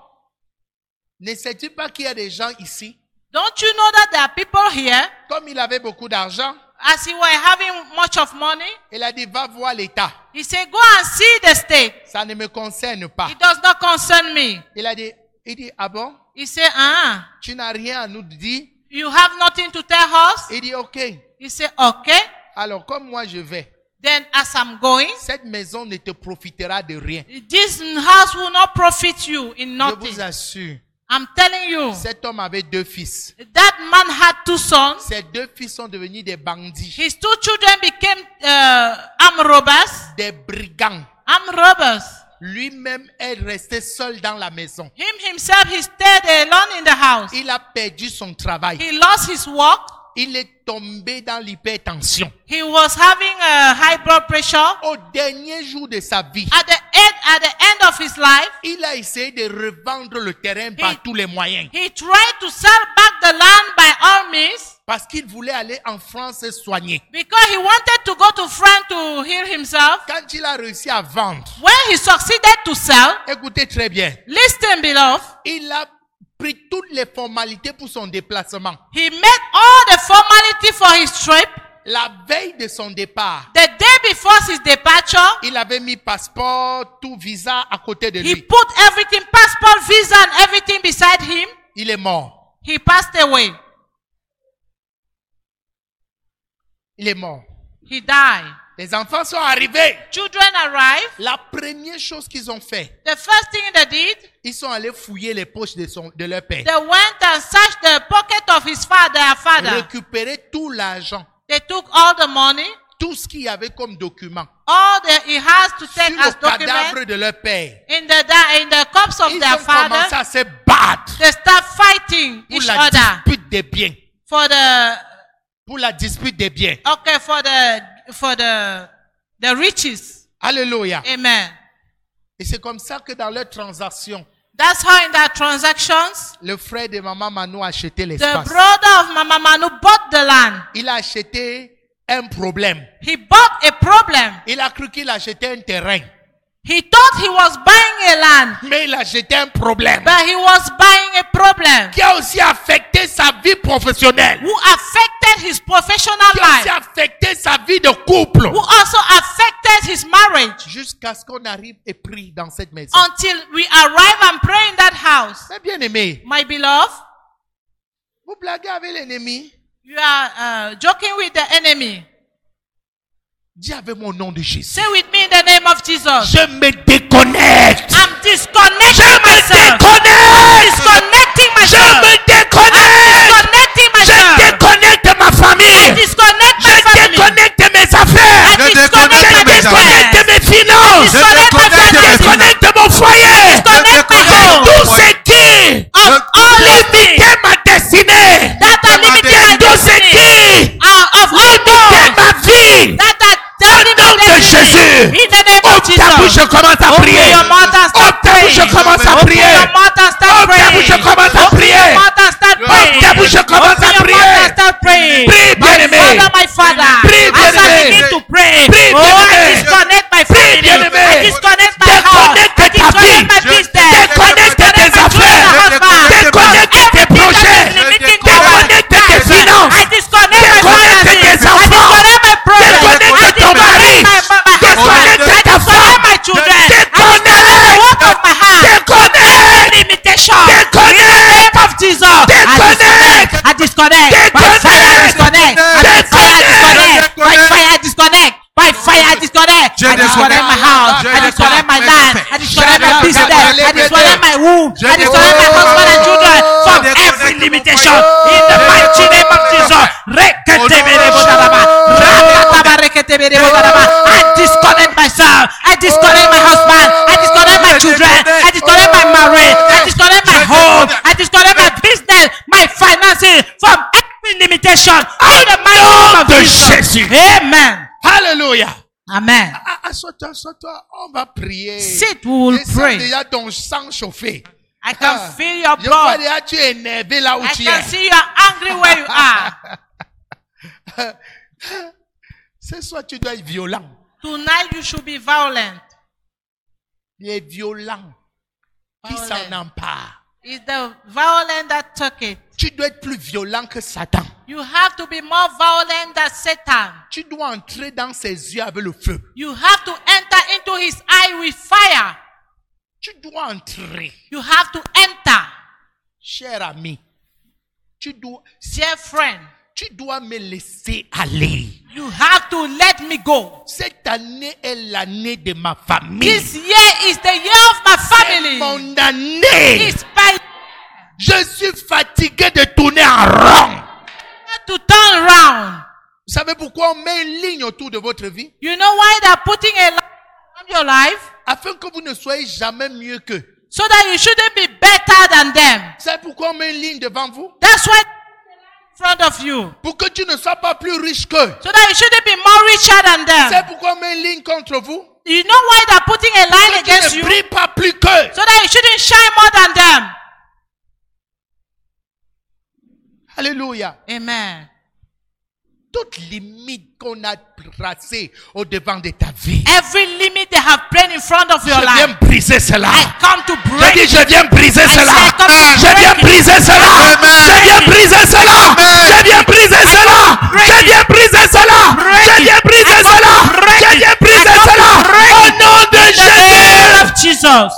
ne sais-tu pas qu'il y a des gens ici? don't you know that there are people here? Comme il avait beaucoup d'argent, As he were having much of money, il a dit, va voir l'État. he said, go and see the state. Ça ne me concerne pas. It does not concern me. Il dit, ah bon? He said, Tu n'as rien à nous dire? you have nothing to tell us? Il dit, ok. He said, okay. Alors, comme moi je vais, Then as I'm going, cette maison ne te profitera de rien. this house will not profit you in Je nothing. vous assure, I'm telling you, cet homme avait 2 fils. that man had 2 sons. Ces 2 fils sont devenus des bandits, His 2 children became armed robbers. des brigands. Armed robbers. Lui-même est resté seul dans la maison. Him himself, he stayed alone in the house. Il a perdu son travail. He lost his work. Il est tombé dans l'hypertension. He was having a high blood pressure. Au dernier jour de sa vie, At the end of his life, il a essayé de revendre le terrain par tous les moyens. he tried to sell back the land by all means Parce qu'il voulait aller en France se soigner. because he wanted to go to France to heal himself. Quand il a réussi à vendre, When he succeeded to sell, écoutez très bien, listen beloved, il a pris toutes les formalités pour son déplacement. he made all the formality for his trip. La veille de son départ, The day before his departure, il avait mis passeport, tout visa à côté de he lui. put everything, passport, visa, and everything beside him. Il est mort. He passed away. Il est mort. He died. Les enfants sont arrivés. Children arrived. La première chose qu'ils ont fait, The first thing they did, ils sont allés fouiller les poches de leur père. they went and searched the pocket of his father, their father. Récupérer tout l'argent, They took all the money, tout ce qu'il y avait comme document all that he has to sur take le as cadavre document de leur père. in the corpse of Ils their ont commencé father. à se battre They start fighting pour each la other dispute des biens. for the riches. Alléluia. Amen. Et c'est comme ça que dans leur transaction, That's how in their transactions, Le frère de maman Manu a acheté the l'espace. brother of Mama Manu bought the land. Il a acheté un problème. He bought a problem. Il a cru qu'il achetait un terrain. He thought he was buying a land, Mais il a acheté un problème but he was buying a problem qui a aussi affecté sa vie professionnelle. who affected his professional Qui a aussi life, affecté sa vie de couple. who also affected his marriage, Jusqu'à ce qu'on arrive et prie dans cette maison. until we arrive and pray in that house. Mais bien aimé, My beloved, vous blaguez avec l'ennemi. you are joking with the enemy. Dis avec mon nom de Jésus. Say with me in the name of Jesus. Je me déconnecte. I'm disconnecting Je me myself. déconnecte. Disconnecting Je myself. me déconnecte. Disconnecting Je myself. déconnecte ma famille. Disconnect my Je family. déconnecte mes affaires. I Je disconnect déconnecte my mes business. Déconnecte mes finances. Je Disconnect my déconnecte finances. mes Déconnecte mon foyer. Disconnect my De home. tout ce qui Of all things limite ma destinée. that are limiting my De tout ce destiny. qui Of all limite doors ma vie. that are Au nom de Jésus. in the name Ouvre of ta bouche, Jesus. je commence à Open prier. your mouth and Ouvre start ta bouche, je praying. commence à Open prier. your mouth and start Ouvre ta praying. bouche, je commence à Open prier. your mouth and start praying. Ouvre ta bouche, je commence à Open your prier. mouth and start praying. Prie, My bien-aimé. Father, my Father. Prie, As I bien-aimé. begin to pray, Prie, oh, I bien-aimé. disconnect my Prie, family. bien-aimé. I disconnect my house. Déconnecte I ta vie. disconnect my business. Déconnecte tes my affaires. husband. Déconnecte tes projets. Déconnecte tes finances. I disconnect my Déconnecte finances. tes I enfants. disconnect my project. Déconnecte I ton mari. disconnect my Déconnecte husband. I ta femme. disconnect my children. I Déconnecte. disconnect the work of my hand. Déconnecte. Limitation. Déconnecte. In the name of Jesus. Déconnecte. I disconnect. By fire, I disconnect. By fire, I disconnect. By fire, I disconnect. By fire, I disconnect. I disconnect my house. I disconnect my land. I disconnect my business. I disconnect my womb. I disconnect my husband and children from every limitation. In the mighty name of Jesus. I disconnect myself. I disconnect my husband. I disconnect my children. I disconnect my marriage. I disconnect my home. I disconnect my business, my finances from every limitation. In the mighty name of de Jesus. Jésus. Amen. Alléluia. Amen. Assois-toi, assois-toi. On va prier. Sit, we will Je sens pray. déjà ton sang chauffer. I can feel your Je vois blood. déjà tu es énervé là où I tu can es. see you are angry where you are. Ce soir, tu dois être violent. Tonight you should be violent. Les violents qui s'en Violent. emparent. It's the violent that took it. Tu dois être plus violent que Satan. You have to be more violent than Satan. Tu dois entrer dans ses yeux avec le feu. You have to enter into his eye with fire. Tu dois entrer, You have to enter. cher ami. Dear friend, Tu dois me laisser aller. you have to let me go. Cette année est l'année de ma famille. This year is the year of my C'est family. mon année. It's my Je suis fatigué de tourner en rond. to turn around. Vous savez pourquoi on met une ligne autour de votre vie? You know why they're putting a line on your life? Afin que vous ne soyez jamais mieux qu'eux. So that you shouldn't be better than them. Vous savez pourquoi on met une ligne devant vous? That's why in front of you. Pour que tu ne sois pas plus riche qu'eux. So that you shouldn't be more richer than C'est them. pourquoi on met une ligne contre vous? You know why they're putting a line Que against tu ne you? brilles pas plus qu'eux. So that you shouldn't shine more than them. Alléluia. Amen. Toute limite qu'on a tracée au devant de ta vie. Every limit they have placed in front of your Je viens life, briser cela. I come to Je break. dis, je viens briser cela. say I come to Je viens break it. briser cela. Amen. Je viens briser cela. Je viens briser cela. Je viens briser cela. Je viens briser cela. Je viens briser cela. Au nom de In the Jésus. name of Jesus.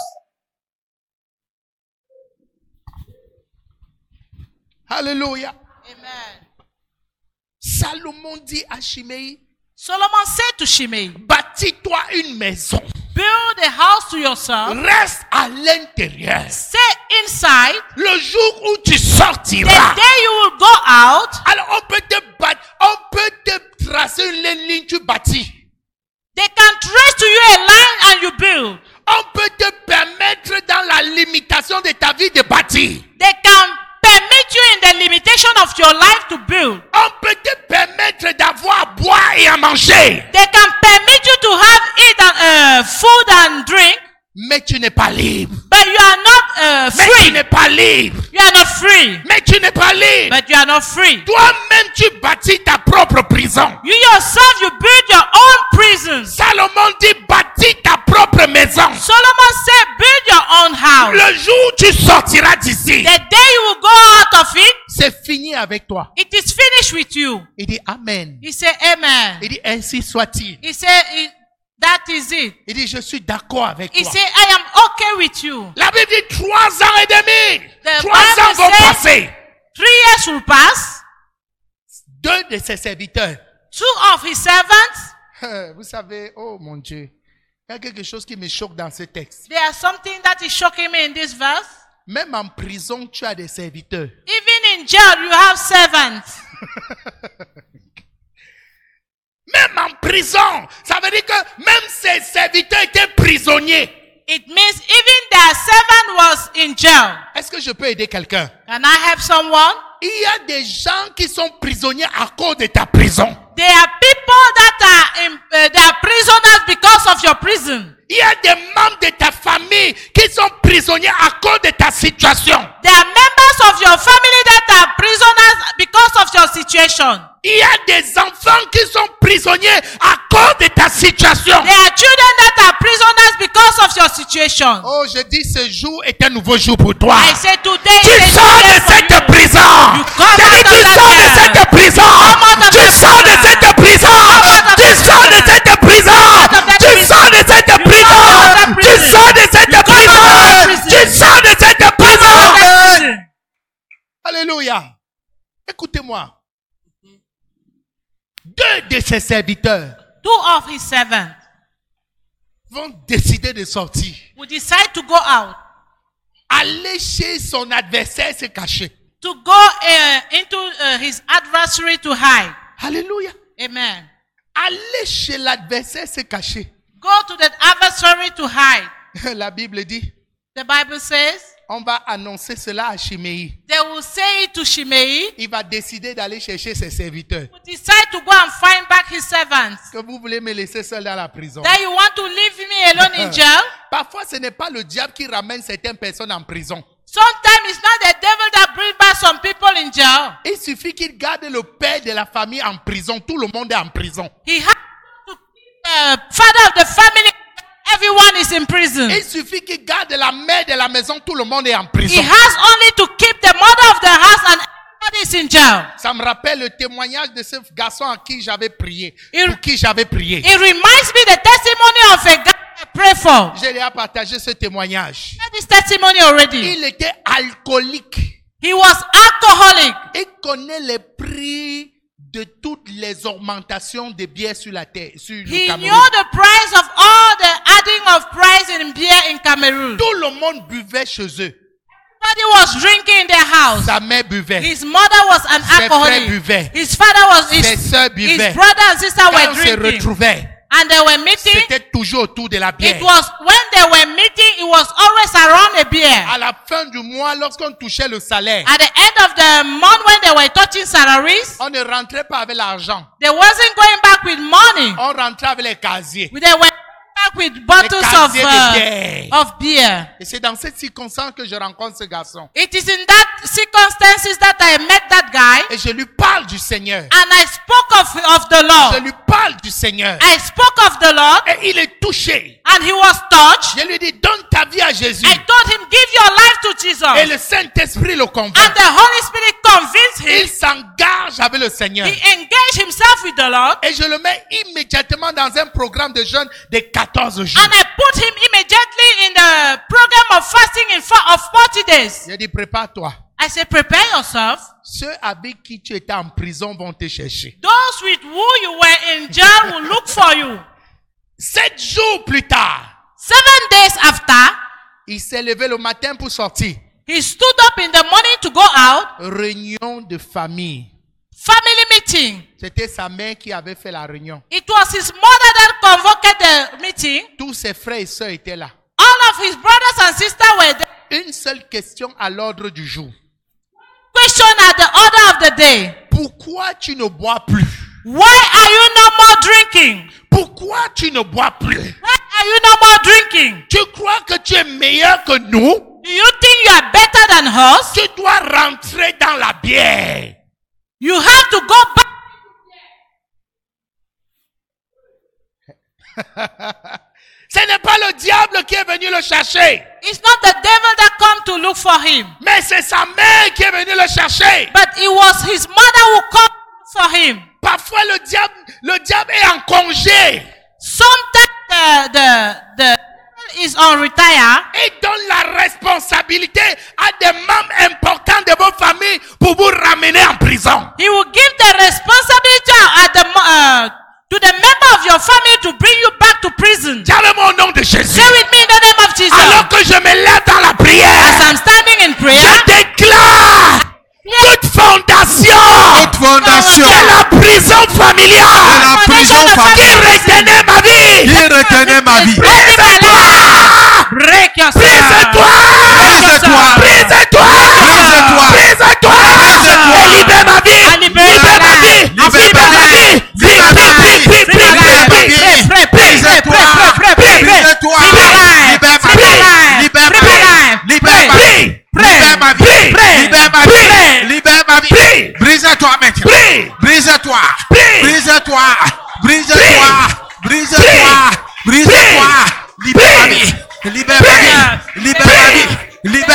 Alléluia. Amen. Salomon dit à Shimei, Solomon said to Shimei, bâtis-toi une maison. build a house to yourself, Reste à l'intérieur. stay inside. Le jour où tu The sortiras. day you will go out, Alors on peut te tracer une ligne, tu bâtis. they can trace to you a line and you build. On peut te permettre dans la limitation de ta vie de bâtir. They can permit you in the limitation of your life to build. On peut te permettre d'avoir à boire et à manger. They can permit you to have eat and, food and drink. Mais tu n'es pas libre. But you are not Mais tu free. n'es pas libre. You are not free. Mais tu n'es pas libre. But you are not free. Toi-même, tu bâtis ta propre prison. You yourself, you build your own prisons. Salomon dit, bâtis ta propre maison. Solomon said, build your own house. Le jour où tu sortiras d'ici, The day you will go out of it, c'est fini avec toi. it is finished with you. Il dit Amen. He said, amen. Il dit ainsi soit-il. He said, that is it. Il dit je suis d'accord avec He toi. said, I am okay with you. La Bible dit 3 ans et demi. The 3 ans Bible vont says- passer. 3 years will pass. 2 de ses serviteurs. 2 of his servants. Vous savez, oh mon Dieu, il y a quelque chose qui me choque dans ce texte. There's something that is shocking me in this verse. Même en prison, tu as des serviteurs. Even in jail, you have servants. Même en prison, ça veut dire que même ses serviteurs étaient prisonniers. It means even their servant was in jail. Est-ce que je peux aider quelqu'un? Can I help someone? Il y a des gens qui sont prisonniers à cause de ta prison. There are people that are they are prisoners because of your prison. Il y a des membres de ta famille qui sont prisonniers à cause de ta situation. There are members of your family that are prisoners because of your situation. Il y a des enfants qui sont prisonniers à cause de ta situation. There are children that are prisoners because of your situation. Oh, je dis ce jour est un nouveau jour pour toi. I say today Tu is a sors new de day for cette you. prison. You come Je out dis of tu that sors de jail. cette prison. Come out of Tu that sors de jail. cette prison. out of Tu that sors de jail. cette prison. out of that Tu prison. sors de cette You prison. come out of that Tu prison. sors de cette You come out of that prison. prison. Tu sors de cette Come out of prison. that prison. Alléluia. Écoutez-moi. 2 de ses serviteurs 2 of his servants vont décider de sortir. will decide to go out, Aller chez son adversaire se cacher. to go into his adversary to hide. Alléluia. Amen. Aller chez l'adversaire se cacher. Go to the adversary to hide. La Bible dit, The Bible says on va annoncer cela à Chiméi. they will say it to Shimei. Il va décider d'aller chercher ses serviteurs. Will decide to go and find back his servants. Que vous voulez me laisser seul dans la prison. That you want to leave me alone in jail. Parfois, ce n'est pas le diable qui ramène certaines personnes en prison. Sometimes it's not the devil that brings back some people in jail. Il suffit qu'il garde le père de la famille en prison. Tout le monde est en prison. He has to keep the father of the family. Everyone is in prison. Il suffit qu'il garde la mère de la maison. Tout le monde est en He prison. has only to keep the mother of the house and everybody is in jail. Ça me rappelle le témoignage de ce garçon à qui j'avais prié. Il- Pour qui j'avais prié. It reminds me the testimony of a guy I pray for. J'ai déjà partagé ce témoignage. I had this testimony already. Il était alcoolique. He was alcoholic. Il connaît les prix de toutes les augmentations de bière sur la terre, sur le He Cameroun. knew the price of all the adding of price in beer in Cameroon. Tout le monde buvait chez eux. Everybody was drinking in their house. Sa mère buvait. His mother was an Ses frères alcoholic. buvaient. His father was Ses sœurs his buvaient. brother and sister Quand were on se drinking. retrouvait, And they were meeting. c'était toujours autour de la bière. It was when they were meeting, it was always around a beer. À la fin du mois, lorsqu'on touchait le salaire, At the end of the month when they were touching salaries, on ne rentrait pas avec l'argent. they wasn't going back with money. On rentrait avec les casiers. They were back with bottles casiers de bière. of beer. Et c'est dans cette circonstance que je rencontre ce garçon. It is in that circumstances that I met that guy Et je lui parle du Seigneur. and I spoke of the Je Lord. lui parle du Seigneur. I spoke of the Lord Et il est touché. and he was touched. Je lui dis, donne ta vie à Jésus. I told him, give your life to Et Jesus. le Saint-Esprit le convainc. And the Holy Spirit convinced Il him. s'engage avec le Seigneur. He engaged himself with the Lord. Et je le mets immédiatement dans un programme de jeûne de 14 jours. And I put him immediately in the program of fasting of 40 days. Je dis, prépare-toi. I said, prepare yourself. Ceux avec qui tu étais en prison vont te chercher. Those with who you were in jail will look for you. 7 jours plus tard, 7 days after, il s'est levé le matin pour sortir. he stood up in the morning to go out. Réunion de famille. Family meeting. C'était sa mère qui avait fait la réunion. It was his mother that convoked the meeting. Tous ses frères et sœurs étaient là. All of his brothers and sisters were there. Une seule question à l'ordre du jour. Question at the order of the day. Pourquoi tu ne bois plus? Why are you no more drinking? Pourquoi tu ne bois plus? Why are you no more drinking? Tu crois que tu es meilleur que nous? Do you think you are better than us? Tu dois rentrer dans la bière. You have to go back. Ce n'est pas le diable qui est venu le chercher, It's not the devil that come to look for him, mais c'est sa mère qui est venue le chercher. but it was his mother who come for him. Parfois le diable est en congé Sometimes the devil is on retire et donne la responsabilité à des membres importants de vos familles pour vous ramener en prison. He will give the responsibility to the member of your family to bring you back to prison. Dites-moi au nom de Jésus. Say with me in the name of Jesus. Alors que je me lève dans la prière, As I'm standing in prayer, je déclare toute fondation de la prison familiale la prison qui familiale retenait ma vie. qui retenait ma vie. Brise-toi! break yourself. Brise-toi! Brise-toi! Brise-toi! Brise-toi! Brise-toi! Brise-toi! Et libère ma vie! And libère Libère ma vie! ma vie. Libère ma vie! Libère ma vie! Prie, prie, Libère ma prie, vie! prie. Brise-toi! Brise-toi! Libère ma vie! Libère ma vie! Libère ma vie! Libère ma vie! Libère ma vie! Libère ma vie! Brise-toi maintenant! Prie. Brise-toi! Prie. Brise-toi! Brise-toi! Brise-toi! Brise-toi! Libère ma vie! Libère ma vie! Libère ma vie! Libère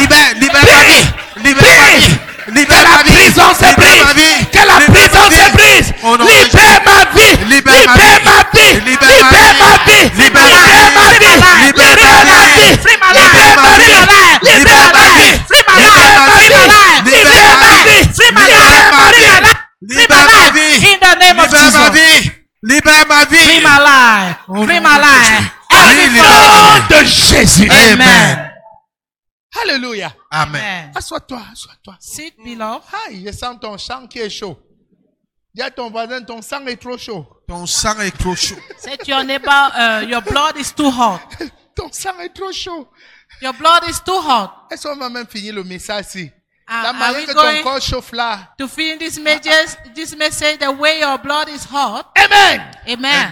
ma vie! Libère ma vie! Que Libère la ma vie! prison se Libère ma brise! vie! Que la Libère prison ma vie! se brise! Au nom de Libère ma vie! Libère ma Libère ma vie! vie! Libère ma vie! Libère ma Libère ma vie! vie! Libère ma Libère ma vie! vie! Libère ma vie! Libère ma vie! Libère ma vie! Libère ma vie! Libère ma vie! Libère ma vie! In the name of Libère ma Jesus. vie! Libère ma vie! Free my life. Free my life. Libère Au ma nom vie! de Jésus! Amen. Alléluia! Amen. Amen. Assois-toi, assois-toi. Sit, beloved. Aïe, je sens ton sang qui est chaud. Dis à ton voisin, ton sang est trop chaud. Ton sang est trop chaud. Say to your neighbor, your blood is too hot. Ton sang est trop chaud. Your blood is too hot. Est-ce qu'on va même finir le message ici? La Are manière we que ton going corps chauffe là. to finish this message the way your blood is hot? Amen. Amen.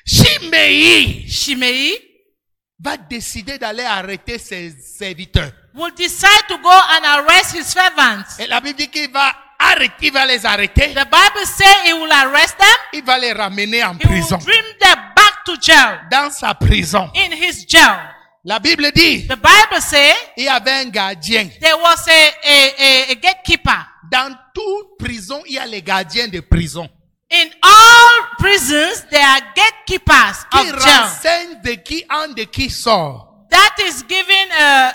Shimei Shimei va décider d'aller arrêter ses serviteurs. will decide to go and arrest his servants. Et la Bible dit qu'il va arrêter, il va les arrêter. The Bible says he will arrest them. Il va les ramener en He will prison. bring them back to jail. Dans sa prison. In his jail. La Bible dit, The Bible says il y avait un gardien. there was a gatekeeper. Dans toute prison, il y a les gardiens de prison. In all prisons, there are gatekeepers Qui of jail. renseignent de qui entre, de qui sort. That is giving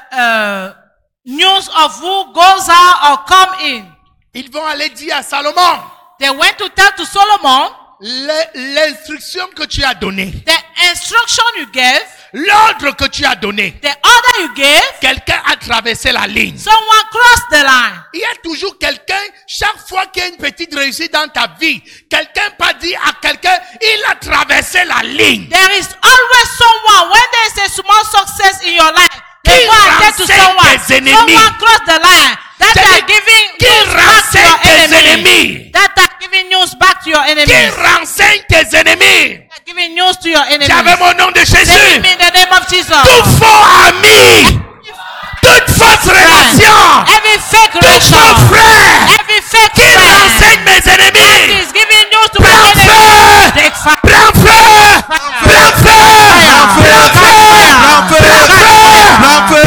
news of who goes out or come in. Ils vont aller dire à Salomon, They went to tell to Solomon l'instruction que tu as donnée, the instruction you gave, l'ordre que tu as donné, the order you gave, quelqu'un a traversé la ligne. someone crossed the line. Il y a toujours quelqu'un, chaque fois qu'il y a une petite réussite dans ta vie, quelqu'un peut dire à quelqu'un, il a traversé la ligne. There is always someone, when there is a small success in your life, they Qui go and tell to renseigne someone, tes ennemis. someone crossed the line. That C'est-à-dire, are giving qui news back to renseigne your tes enemy. ennemis. That are giving news back to your Qui enemies. renseigne tes ennemis. That are giving news to your enemies. J'avais mon nom de Say with Jésus. me in the name of Jesus. Tout faux ami, toute fausse relation, Every fake tout relation, faux frère every fake qui friend renseigne mes that ennemis. is giving news to my Prends enemies. feu, Take fire. prends feu, prends feu, prends feu, prends feu, prends feu,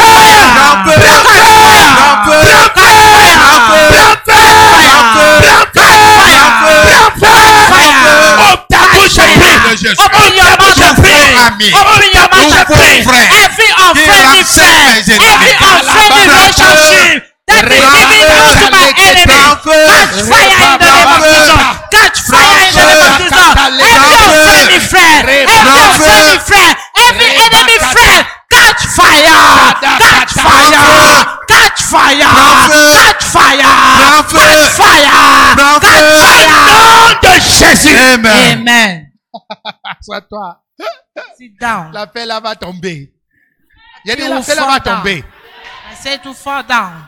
Open your mouth and pray. Open your mouth and pray. Every unfriendly friend, every unfriendly relationship that is giving news to my enemy, catch fire in the name of Jesus. Catch fire in the name of Jesus. Every unfriendly friend, every unfriendly friend, every enemy friend, catch fire, catch fire, catch fire, catch fire, catch fire, catch fire. nom de Jésus. Amen. Amen. Sois-toi. Sit down. La paix là va tomber. J'ai dit You la will paix là fall va down. tomber. I say to fall down.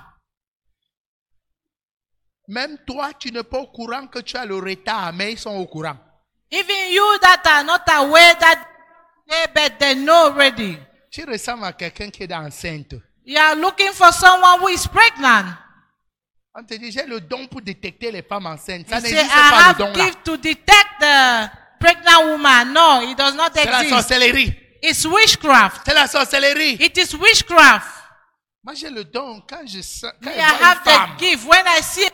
Même toi, tu n'es pas au courant que tu as le retard, mais ils sont au courant. Even you that are not aware that but they know already. Tu ressembles à quelqu'un qui est enceinte. You are looking for someone who is pregnant. On te dit, j'ai le don pour détecter les femmes enceintes. Ça You say, n'existe I pas le have don là. gift to detect the pregnant woman. No, it does not C'est la exist. sorcellerie. It's witchcraft. C'est la sorcellerie. It is witchcraft. Moi, j'ai le don quand je sens, quand Me, je I vois have une femme. the gift. When I see,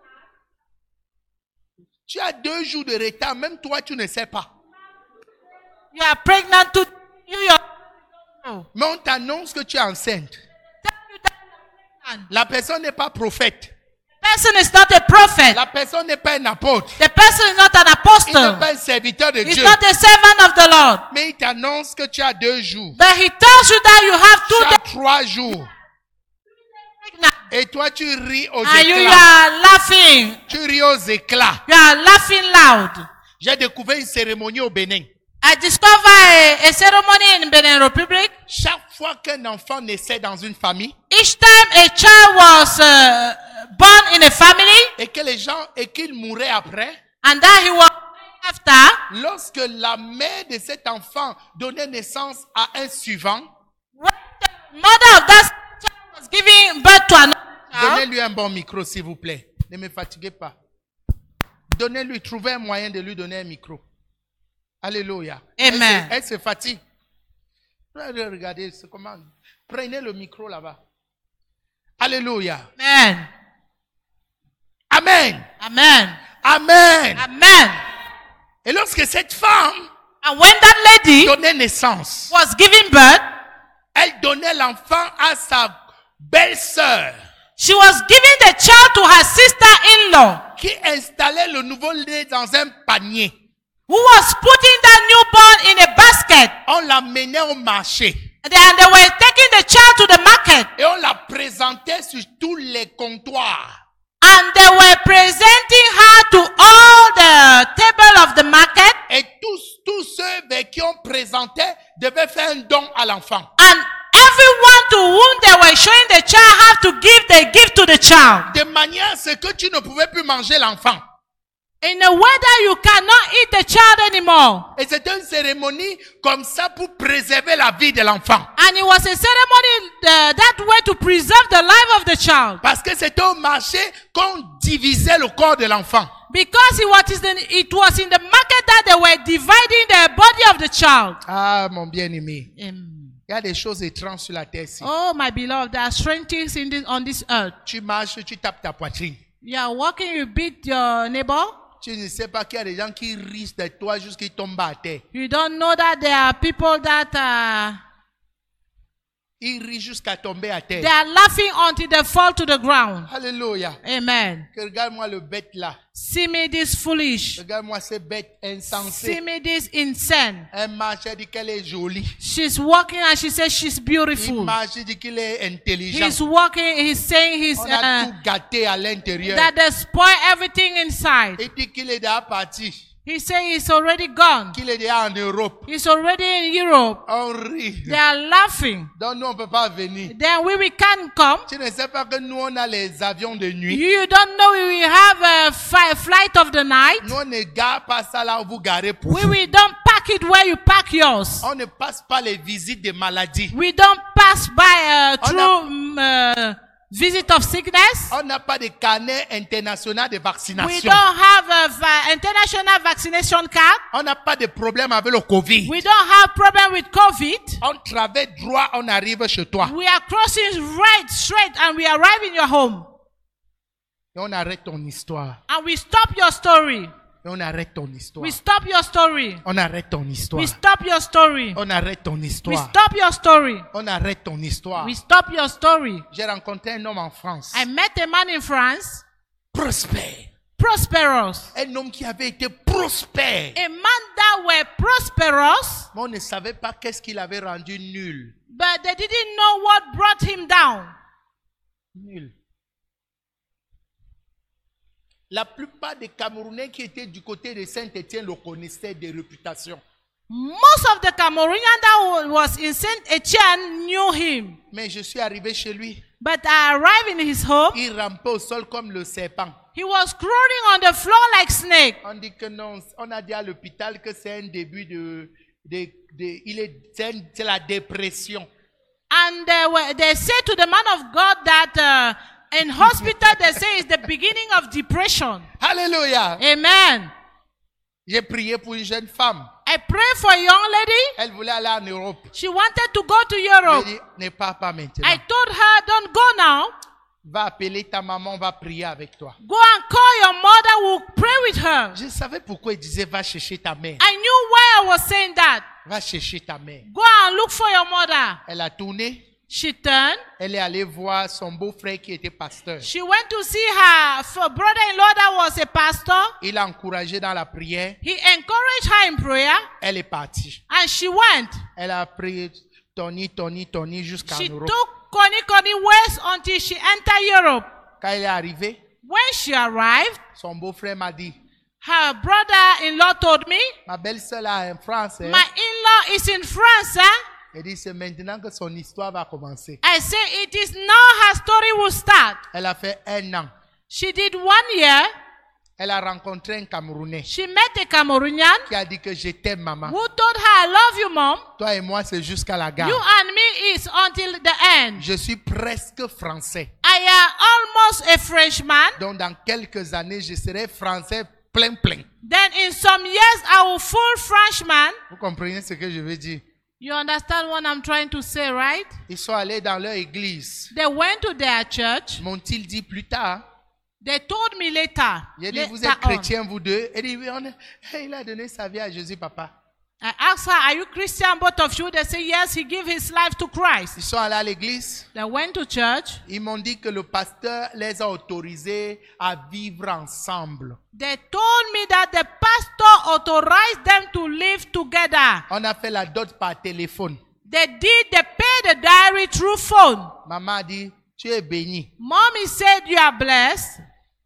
Tu as 2 jours de retard, même toi, tu ne sais pas. you are pregnant to you. Your, Mais on t'annonce que tu es enceinte. La personne n'est pas prophète. person is not a prophet. La personne n'est pas un apôtre. The person is not an Il n'est apostle. pas un serviteur de He's Dieu. not a servant of the Lord. Mais il t'annonce que tu as 2 jours. But he tells you that you have 2 Tu as days 3 jours. pregnant. Et toi, tu ris aux And you éclats. are laughing. Tu ris aux éclats. You are laughing loud. J'ai découvert une cérémonie au Bénin. I discovered a ceremony in Benin Republic. Chaque fois qu'un enfant naissait dans une famille Each time a child was born in a family et que les gens et qu'il mourait après, and that he was after, lorsque la mère de cet enfant donnait naissance à un suivant, when the mother of that child was giving birth to another child, donnez-lui un bon micro, s'il vous plaît. Ne me fatiguez pas. Donnez-lui, trouvez un moyen de lui donner un micro. Alléluia. Amen. Elle se fatigue. Regardez, c'est comment. Prenez le micro là-bas. Alléluia. Amen. Amen. Amen. Amen. Amen. Et lorsque cette femme And when that lady donnait naissance, was giving birth, elle donnait l'enfant à sa belle-sœur she was giving the child to her sister-in-law, qui installait le nouveau-né dans un panier. who was putting that newborn in a basket. On l'amenait au marché And they were taking the child to the market. et on la présentait sur tous les comptoirs. And they were presenting her to all the table of the market. Et tous ceux vers qui on présentait devaient faire un don à l'enfant. And everyone to whom they were showing the child have to give the gift to the child. De manière à ce que tu ne pouvais plus manger l'enfant. In a way that you cannot eat the child anymore. Et c'était une cérémonie comme ça pour préserver la vie de l'enfant. And it was a ceremony that way to preserve the life of the child. Parce que c'était au marché qu'on divisait le corps de l'enfant. Because it was in the market that they were dividing the body of the child. Ah, mon bien-aimé. Il y a des choses étranges sur la terre ici. Oh, my beloved, there are strange things on this earth. Tu marches, tu tapes ta poitrine. You are walking, you beat your neighbor. Tu ne sais pas qu'il y a des gens qui rient de toi jusqu'à qu'ils tombent à terre. You don't know that there are people that Ils rient jusqu'à tomber à terre. they are laughing until they fall to the ground. Alléluia. Amen. Regarde-moi le bête là. See me this foolish. Regarde-moi ce bête insensé. See me this insane. Elle marche, elle dit qu'elle est jolie. She's walking and she says she's Il beautiful. marche, il dit qu'il est intelligent. He's walking, he's saying he's On a tout gâté à l'intérieur. that they spoil everything inside. Il dit qu'il est déjà parti. He says he's already gone. Qu'il est déjà en Europe. He's already in Europe. On rit. They are laughing. Donc nous, on ne peut pas venir. Then we can't come. Tu ne sais pas que nous, on a les avions de nuit. You don't know we have a flight of the night. Nous, on ne gare pas ça là où vous garez pour vous. We don't park it where you park yours. On ne passe pas les visites de maladies. We don't pass by through visit of sickness. On n'a pas de carnet international de We vaccination. don't have a international vaccination card. On n'a pas de problème avec le Covid. We don't have problem with COVID. On travaille droit, on arrive chez toi. We are crossing right straight and we arrive in your home. Et on arrête ton histoire. And we stop your story. Et on arrête ton histoire. We stop your story. On arrête ton histoire. We stop your story. On arrête ton We histoire. stop your story. On arrête ton histoire. We stop your story. J'ai rencontré un homme en France. I met a man in France, Prospère. prosperous. Un homme qui avait été prospère. A man that were prosperous, Mais on ne savait pas qu'est-ce qu'il avait rendu nul. but they didn't know what brought him down. Nul. La plupart des Camerounais qui étaient du côté de Saint-Étienne le connaissaient de réputation. Most of the Cameroonian that was in Saint Etienne knew him. Mais je suis arrivé chez lui. But I arrived in his home. Il rampait au sol comme le serpent. He was crawling on the floor like snake. On dit que non, on a dit à l'hôpital que c'est un début de c'est la dépression. And they say to the man of God that in hospital they say it's the beginning of depression. Alléluia. Amen. J'ai prié pour une jeune femme. I pray for a young lady. Elle voulait aller en Europe. She wanted to go to J'ai Europe. dit, ne pars pas maintenant. I told her, don't go now. Va appeler ta maman, on va prier avec toi. Go and call your mother. We'll pray with her. Je savais pourquoi il disait va chercher ta mère. I knew why I was saying that. Va chercher ta mère. Go and look for your mother. Elle a tourné. She turned. Elle est allée voir son beau-frère qui était pasteur. She went to see her brother-in-law that was a pastor. Il l'a encouragée dans la prière. He encouraged her in prayer. Elle est partie. And she went. Elle a prié Tony jusqu'en She Europe. took Connie west until she entered Europe. Quand elle est arrivée, When she arrived, son beau-frère m'a dit, her brother-in-law told me, ma belle-sœur là en France, my in-law is in France. elle dit, c'est maintenant que son histoire va commencer. I say, it is now her story will start. Elle a fait 1 an. She did 1 year. Elle a rencontré un Camerounais She met a Cameroonian qui a dit que je t'aime, maman. who told her, I love you, mom. Toi et moi, c'est jusqu'à la gare. You and me is until the end. Je suis presque français. I am almost a Frenchman. Donc, dans quelques années, je serai français plein. Then in some years, I will full Frenchman. Vous comprenez ce que je veux dire? You understand what I'm trying to say, right? Ils sont allés dans leur église. They went to their church. M'ont-ils dit plus tard? They told me later. J'ai dit, vous later êtes chrétiens, vous deux? Elle dit, oui, il a donné sa vie à Jésus, papa. I asked her, are you Christian, both of you? They say, yes, he gave his life to Christ. Ils sont allés à l'église. They went to church. Ils m'ont dit que le pasteur les a autorisés à vivre ensemble. They told me that the pastor authorized them to live together. On a fait la dot par téléphone. They paid the diary through phone. Maman a dit, tu es béni. Mommy said, you are blessed.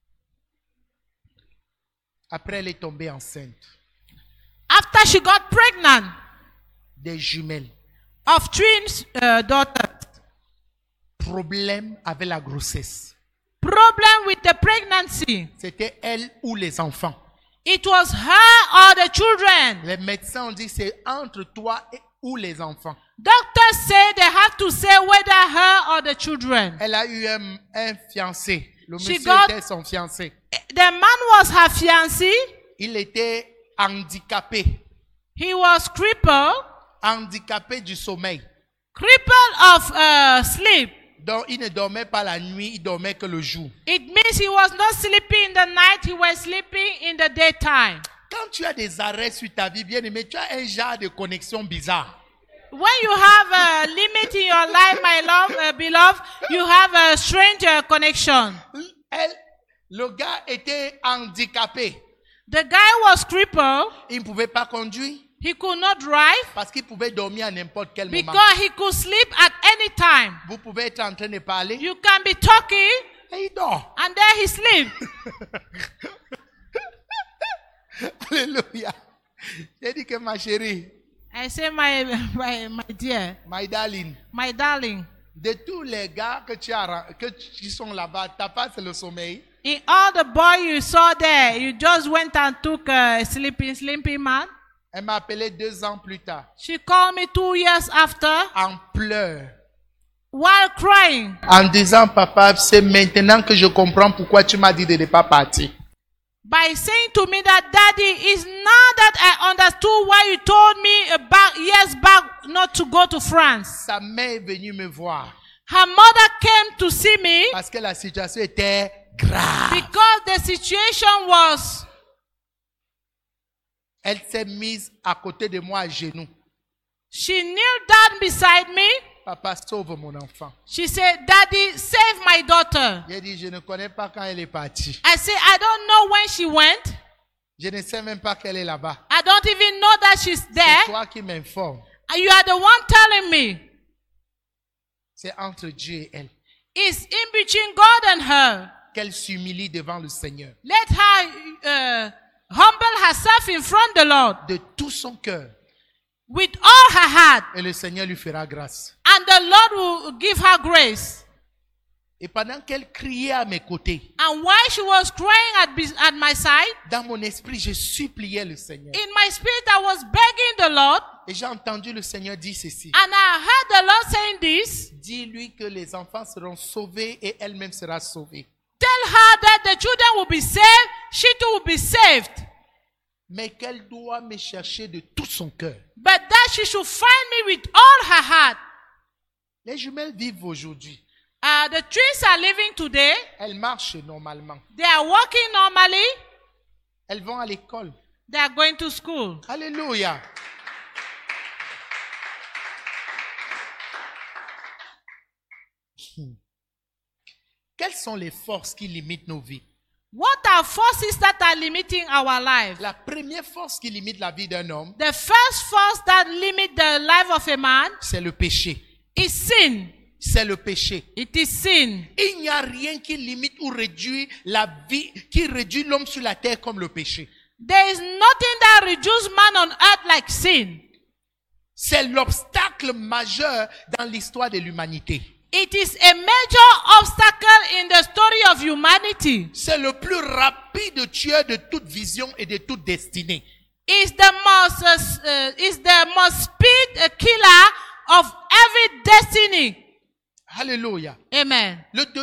Après, elle est tombée enceinte. After she got pregnant Des jumelles. of twins daughters. Problème avec la grossesse. Problem with the pregnancy. C'était elle ou les enfants. It was her or the children. Les médecins ont dit c'est entre toi ou les enfants. Doctors say they have to say whether her or the children. Elle a eu un fiancé. Le She monsieur got- était son fiancé. The man was her fiancé. Il était handicapé. He was crippled. Handicapé du sommeil. Crippled of sleep. Donc il ne dormait pas la nuit, il dormait que le jour. It means he was not sleeping in the night, he was sleeping in the daytime. Quand tu as des arrêts sur ta vie, bien aimé, tu as un genre de connexion bizarre. When you have a limit in your life, my love, beloved, you have a strange connection. Le gars était handicapé. The guy was crippled. Il ne pouvait pas conduire He could not drive parce qu'il pouvait dormir à n'importe quel moment. because he could sleep at any time. Vous pouvez être en train de parler You can be talking et il dort. and then he sleeps. Alléluia. J'ai dit que ma chérie, I say, my dear, my darling, my darling, de tous les gars qui sont là-bas, ta part c'est le sommeil. in all the boys you saw there, you just went and took a sleeping man. Elle m'a appelé 2 ans plus tard, She called me 2 years after en pleurs, while crying. en disant, papa, c'est maintenant que je comprends pourquoi tu m'as dit de ne pas partir. By saying to me that, Daddy, is now that I understood why you told me years back not to go to France. Sa mère est venue me voir Her mother came to see me parce que la situation était grave. because the situation was, Elle s'est mise à côté de moi à genoux. she kneeled down beside me. Papa, sauve mon enfant. She said, Daddy, save my daughter. J'ai dit, je ne connais pas quand elle est partie. I said, I don't know when she went. Je ne sais même pas qu'elle est là-bas. I don't even know that she's C'est there. toi qui m'informes. You are the one telling me. C'est entre Dieu et elle. It's in between God and her. Qu'elle s'humilie devant le Seigneur. Let her humble herself in front of the Lord De tout son cœur. with all her heart. Et le Seigneur lui fera grâce. And the Lord will give her grace. Et pendant qu'elle criait à mes côtés, And while she was crying at my side, dans mon esprit, je suppliais le Seigneur. in my spirit I was begging the Lord, Et j'ai entendu le Seigneur dire ceci. and I heard the Lord saying this. Dis-lui que les enfants seront sauvés et elle-même sera sauvée. Tell her that the children will be saved, she too will be saved. Mais qu'elle doit me chercher de tout son cœur. But that she should find me with all her heart. Les jumelles vivent aujourd'hui. The twins are living today. Elles marchent normalement. They are walking normally. Elles vont à l'école. They are going to school. Alléluia. Quelles sont les forces qui limitent nos vies? What are forces that are limiting our lives? La première force qui limite la vie d'un homme, The first force that limits the life of a man c'est le péché. is sin. C'est le péché. It is sin. Il n'y a rien qui limite ou réduit la vie, qui réduit l'homme sur la terre comme le péché. There is nothing that reduces man on earth like sin. C'est l'obstacle majeur dans l'histoire de l'humanité. It is a major obstacle in the story of humanity. C'est le plus rapide tueur de toute vision et de toute destinée. Is the most speed killer of every destiny. Alléluia. Amen.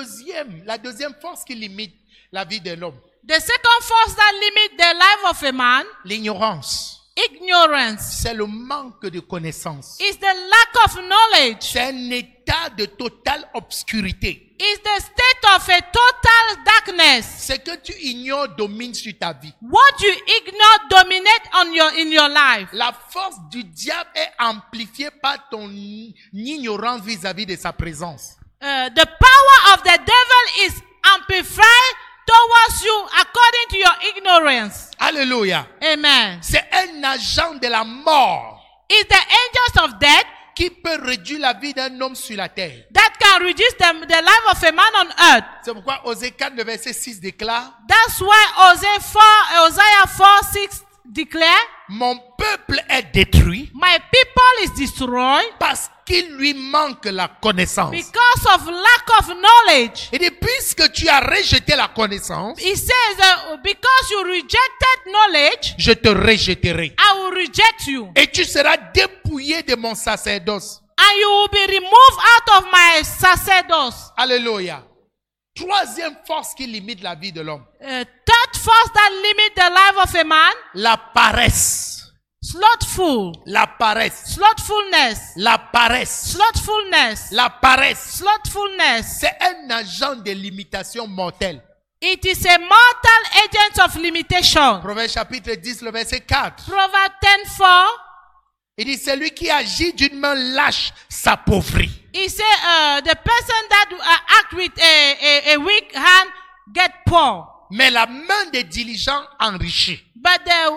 La deuxième force qui limite la vie de l'homme, The second force that limits the life of a man, l'ignorance. ignorance, C'est le manque de connaissance. is the lack of knowledge. C'est un état de totale obscurité. Is the state of a total darkness. Ce que tu ignores domine sur ta vie. What you ignore dominate in your life. La force du diable est amplifiée par ton ignorance vis-à-vis de sa présence. The power of the devil is amplified towards you according to your ignorance. Alléluia. Amen. C'est un agent de la mort It's the angels of death qui peut réduire la vie d'un homme sur la terre. that can reduce the life of a man on earth. C'est pourquoi Osée 4, le verset 6 déclare, That's why Isaiah 4:6 declare, mon peuple est détruit my people is destroyed parce qu'il lui manque la connaissance. because of lack of knowledge. Et puisque tu as rejeté la connaissance, He says, because you rejected knowledge, je te rejetterai. I will reject you. Et tu seras dépouillé de mon sacerdoce. And you will be removed out of my sacerdoce. Alléluia. Troisième force qui limite la vie de l'homme, Third force that limits the life of a man, la paresse. slothful, La paresse. slothfulness, La paresse. slothfulness, La paresse. slothfulness. C'est un agent de limitation mortelle. It is a mortal agent of limitation. Proverbe chapitre 10, le verset 4. Proverbs 10:4. Il dit, celui qui agit d'une main lâche s'appauvrit. He said, the person that act with a weak hand get poor. Mais la main des diligents enrichit. But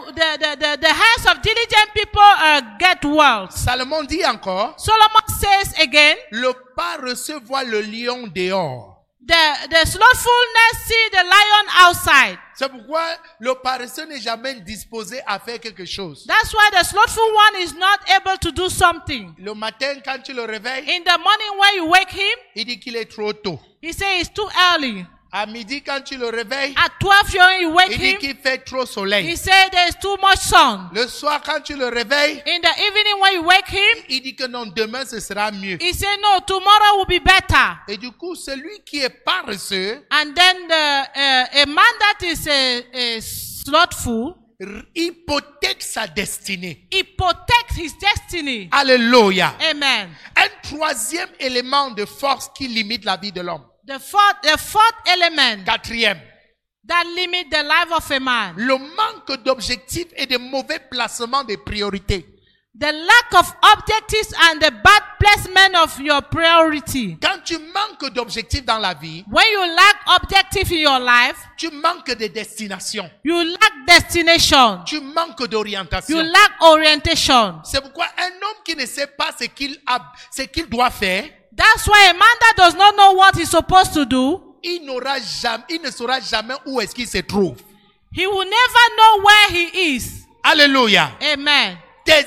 the hands of diligent people get wealth. Salomon dit encore, Solomon says again, le paresseux voit le lion dehors. the slothfulness see the lion outside. C'est pourquoi le paresseux n'est jamais disposé à faire quelque chose. That's why the slothful one is not able to do something. Le matin, quand tu le réveilles, In the morning when you wake him, il dit qu'il est trop tôt. he says it's too early. À midi, quand tu le réveilles, At 12 when you wake il dit him, qu'il fait trop soleil. he says there's too much sun. Le soir, quand tu le réveilles, In the evening when you wake him, il dit que non, demain ce sera mieux. he says no, tomorrow will be better. Et du coup, celui qui est paresseux, And then a man that is a slothful, hypothèque sa destinée. he protects his destiny. Alléluia. Amen. Un troisième élément de force qui limite la vie de l'homme. The fourth element Quatrième, that limits the life of a man, le manque d'objectifs et de mauvais placement des priorités. the lack of objectives and the bad placement of your priority. Quand tu manques d'objectifs dans la vie, When you lack objective in your life, tu manques de destination. you lack destination. Tu manques You d'orientation. lack orientation. C'est pourquoi un homme qui ne sait pas ce qu'il doit faire, That's why a man that does not know what he's supposed to do, il ne saura jamais où est-ce qu'il se trouve. he will never know where he is. Alléluia. Amen.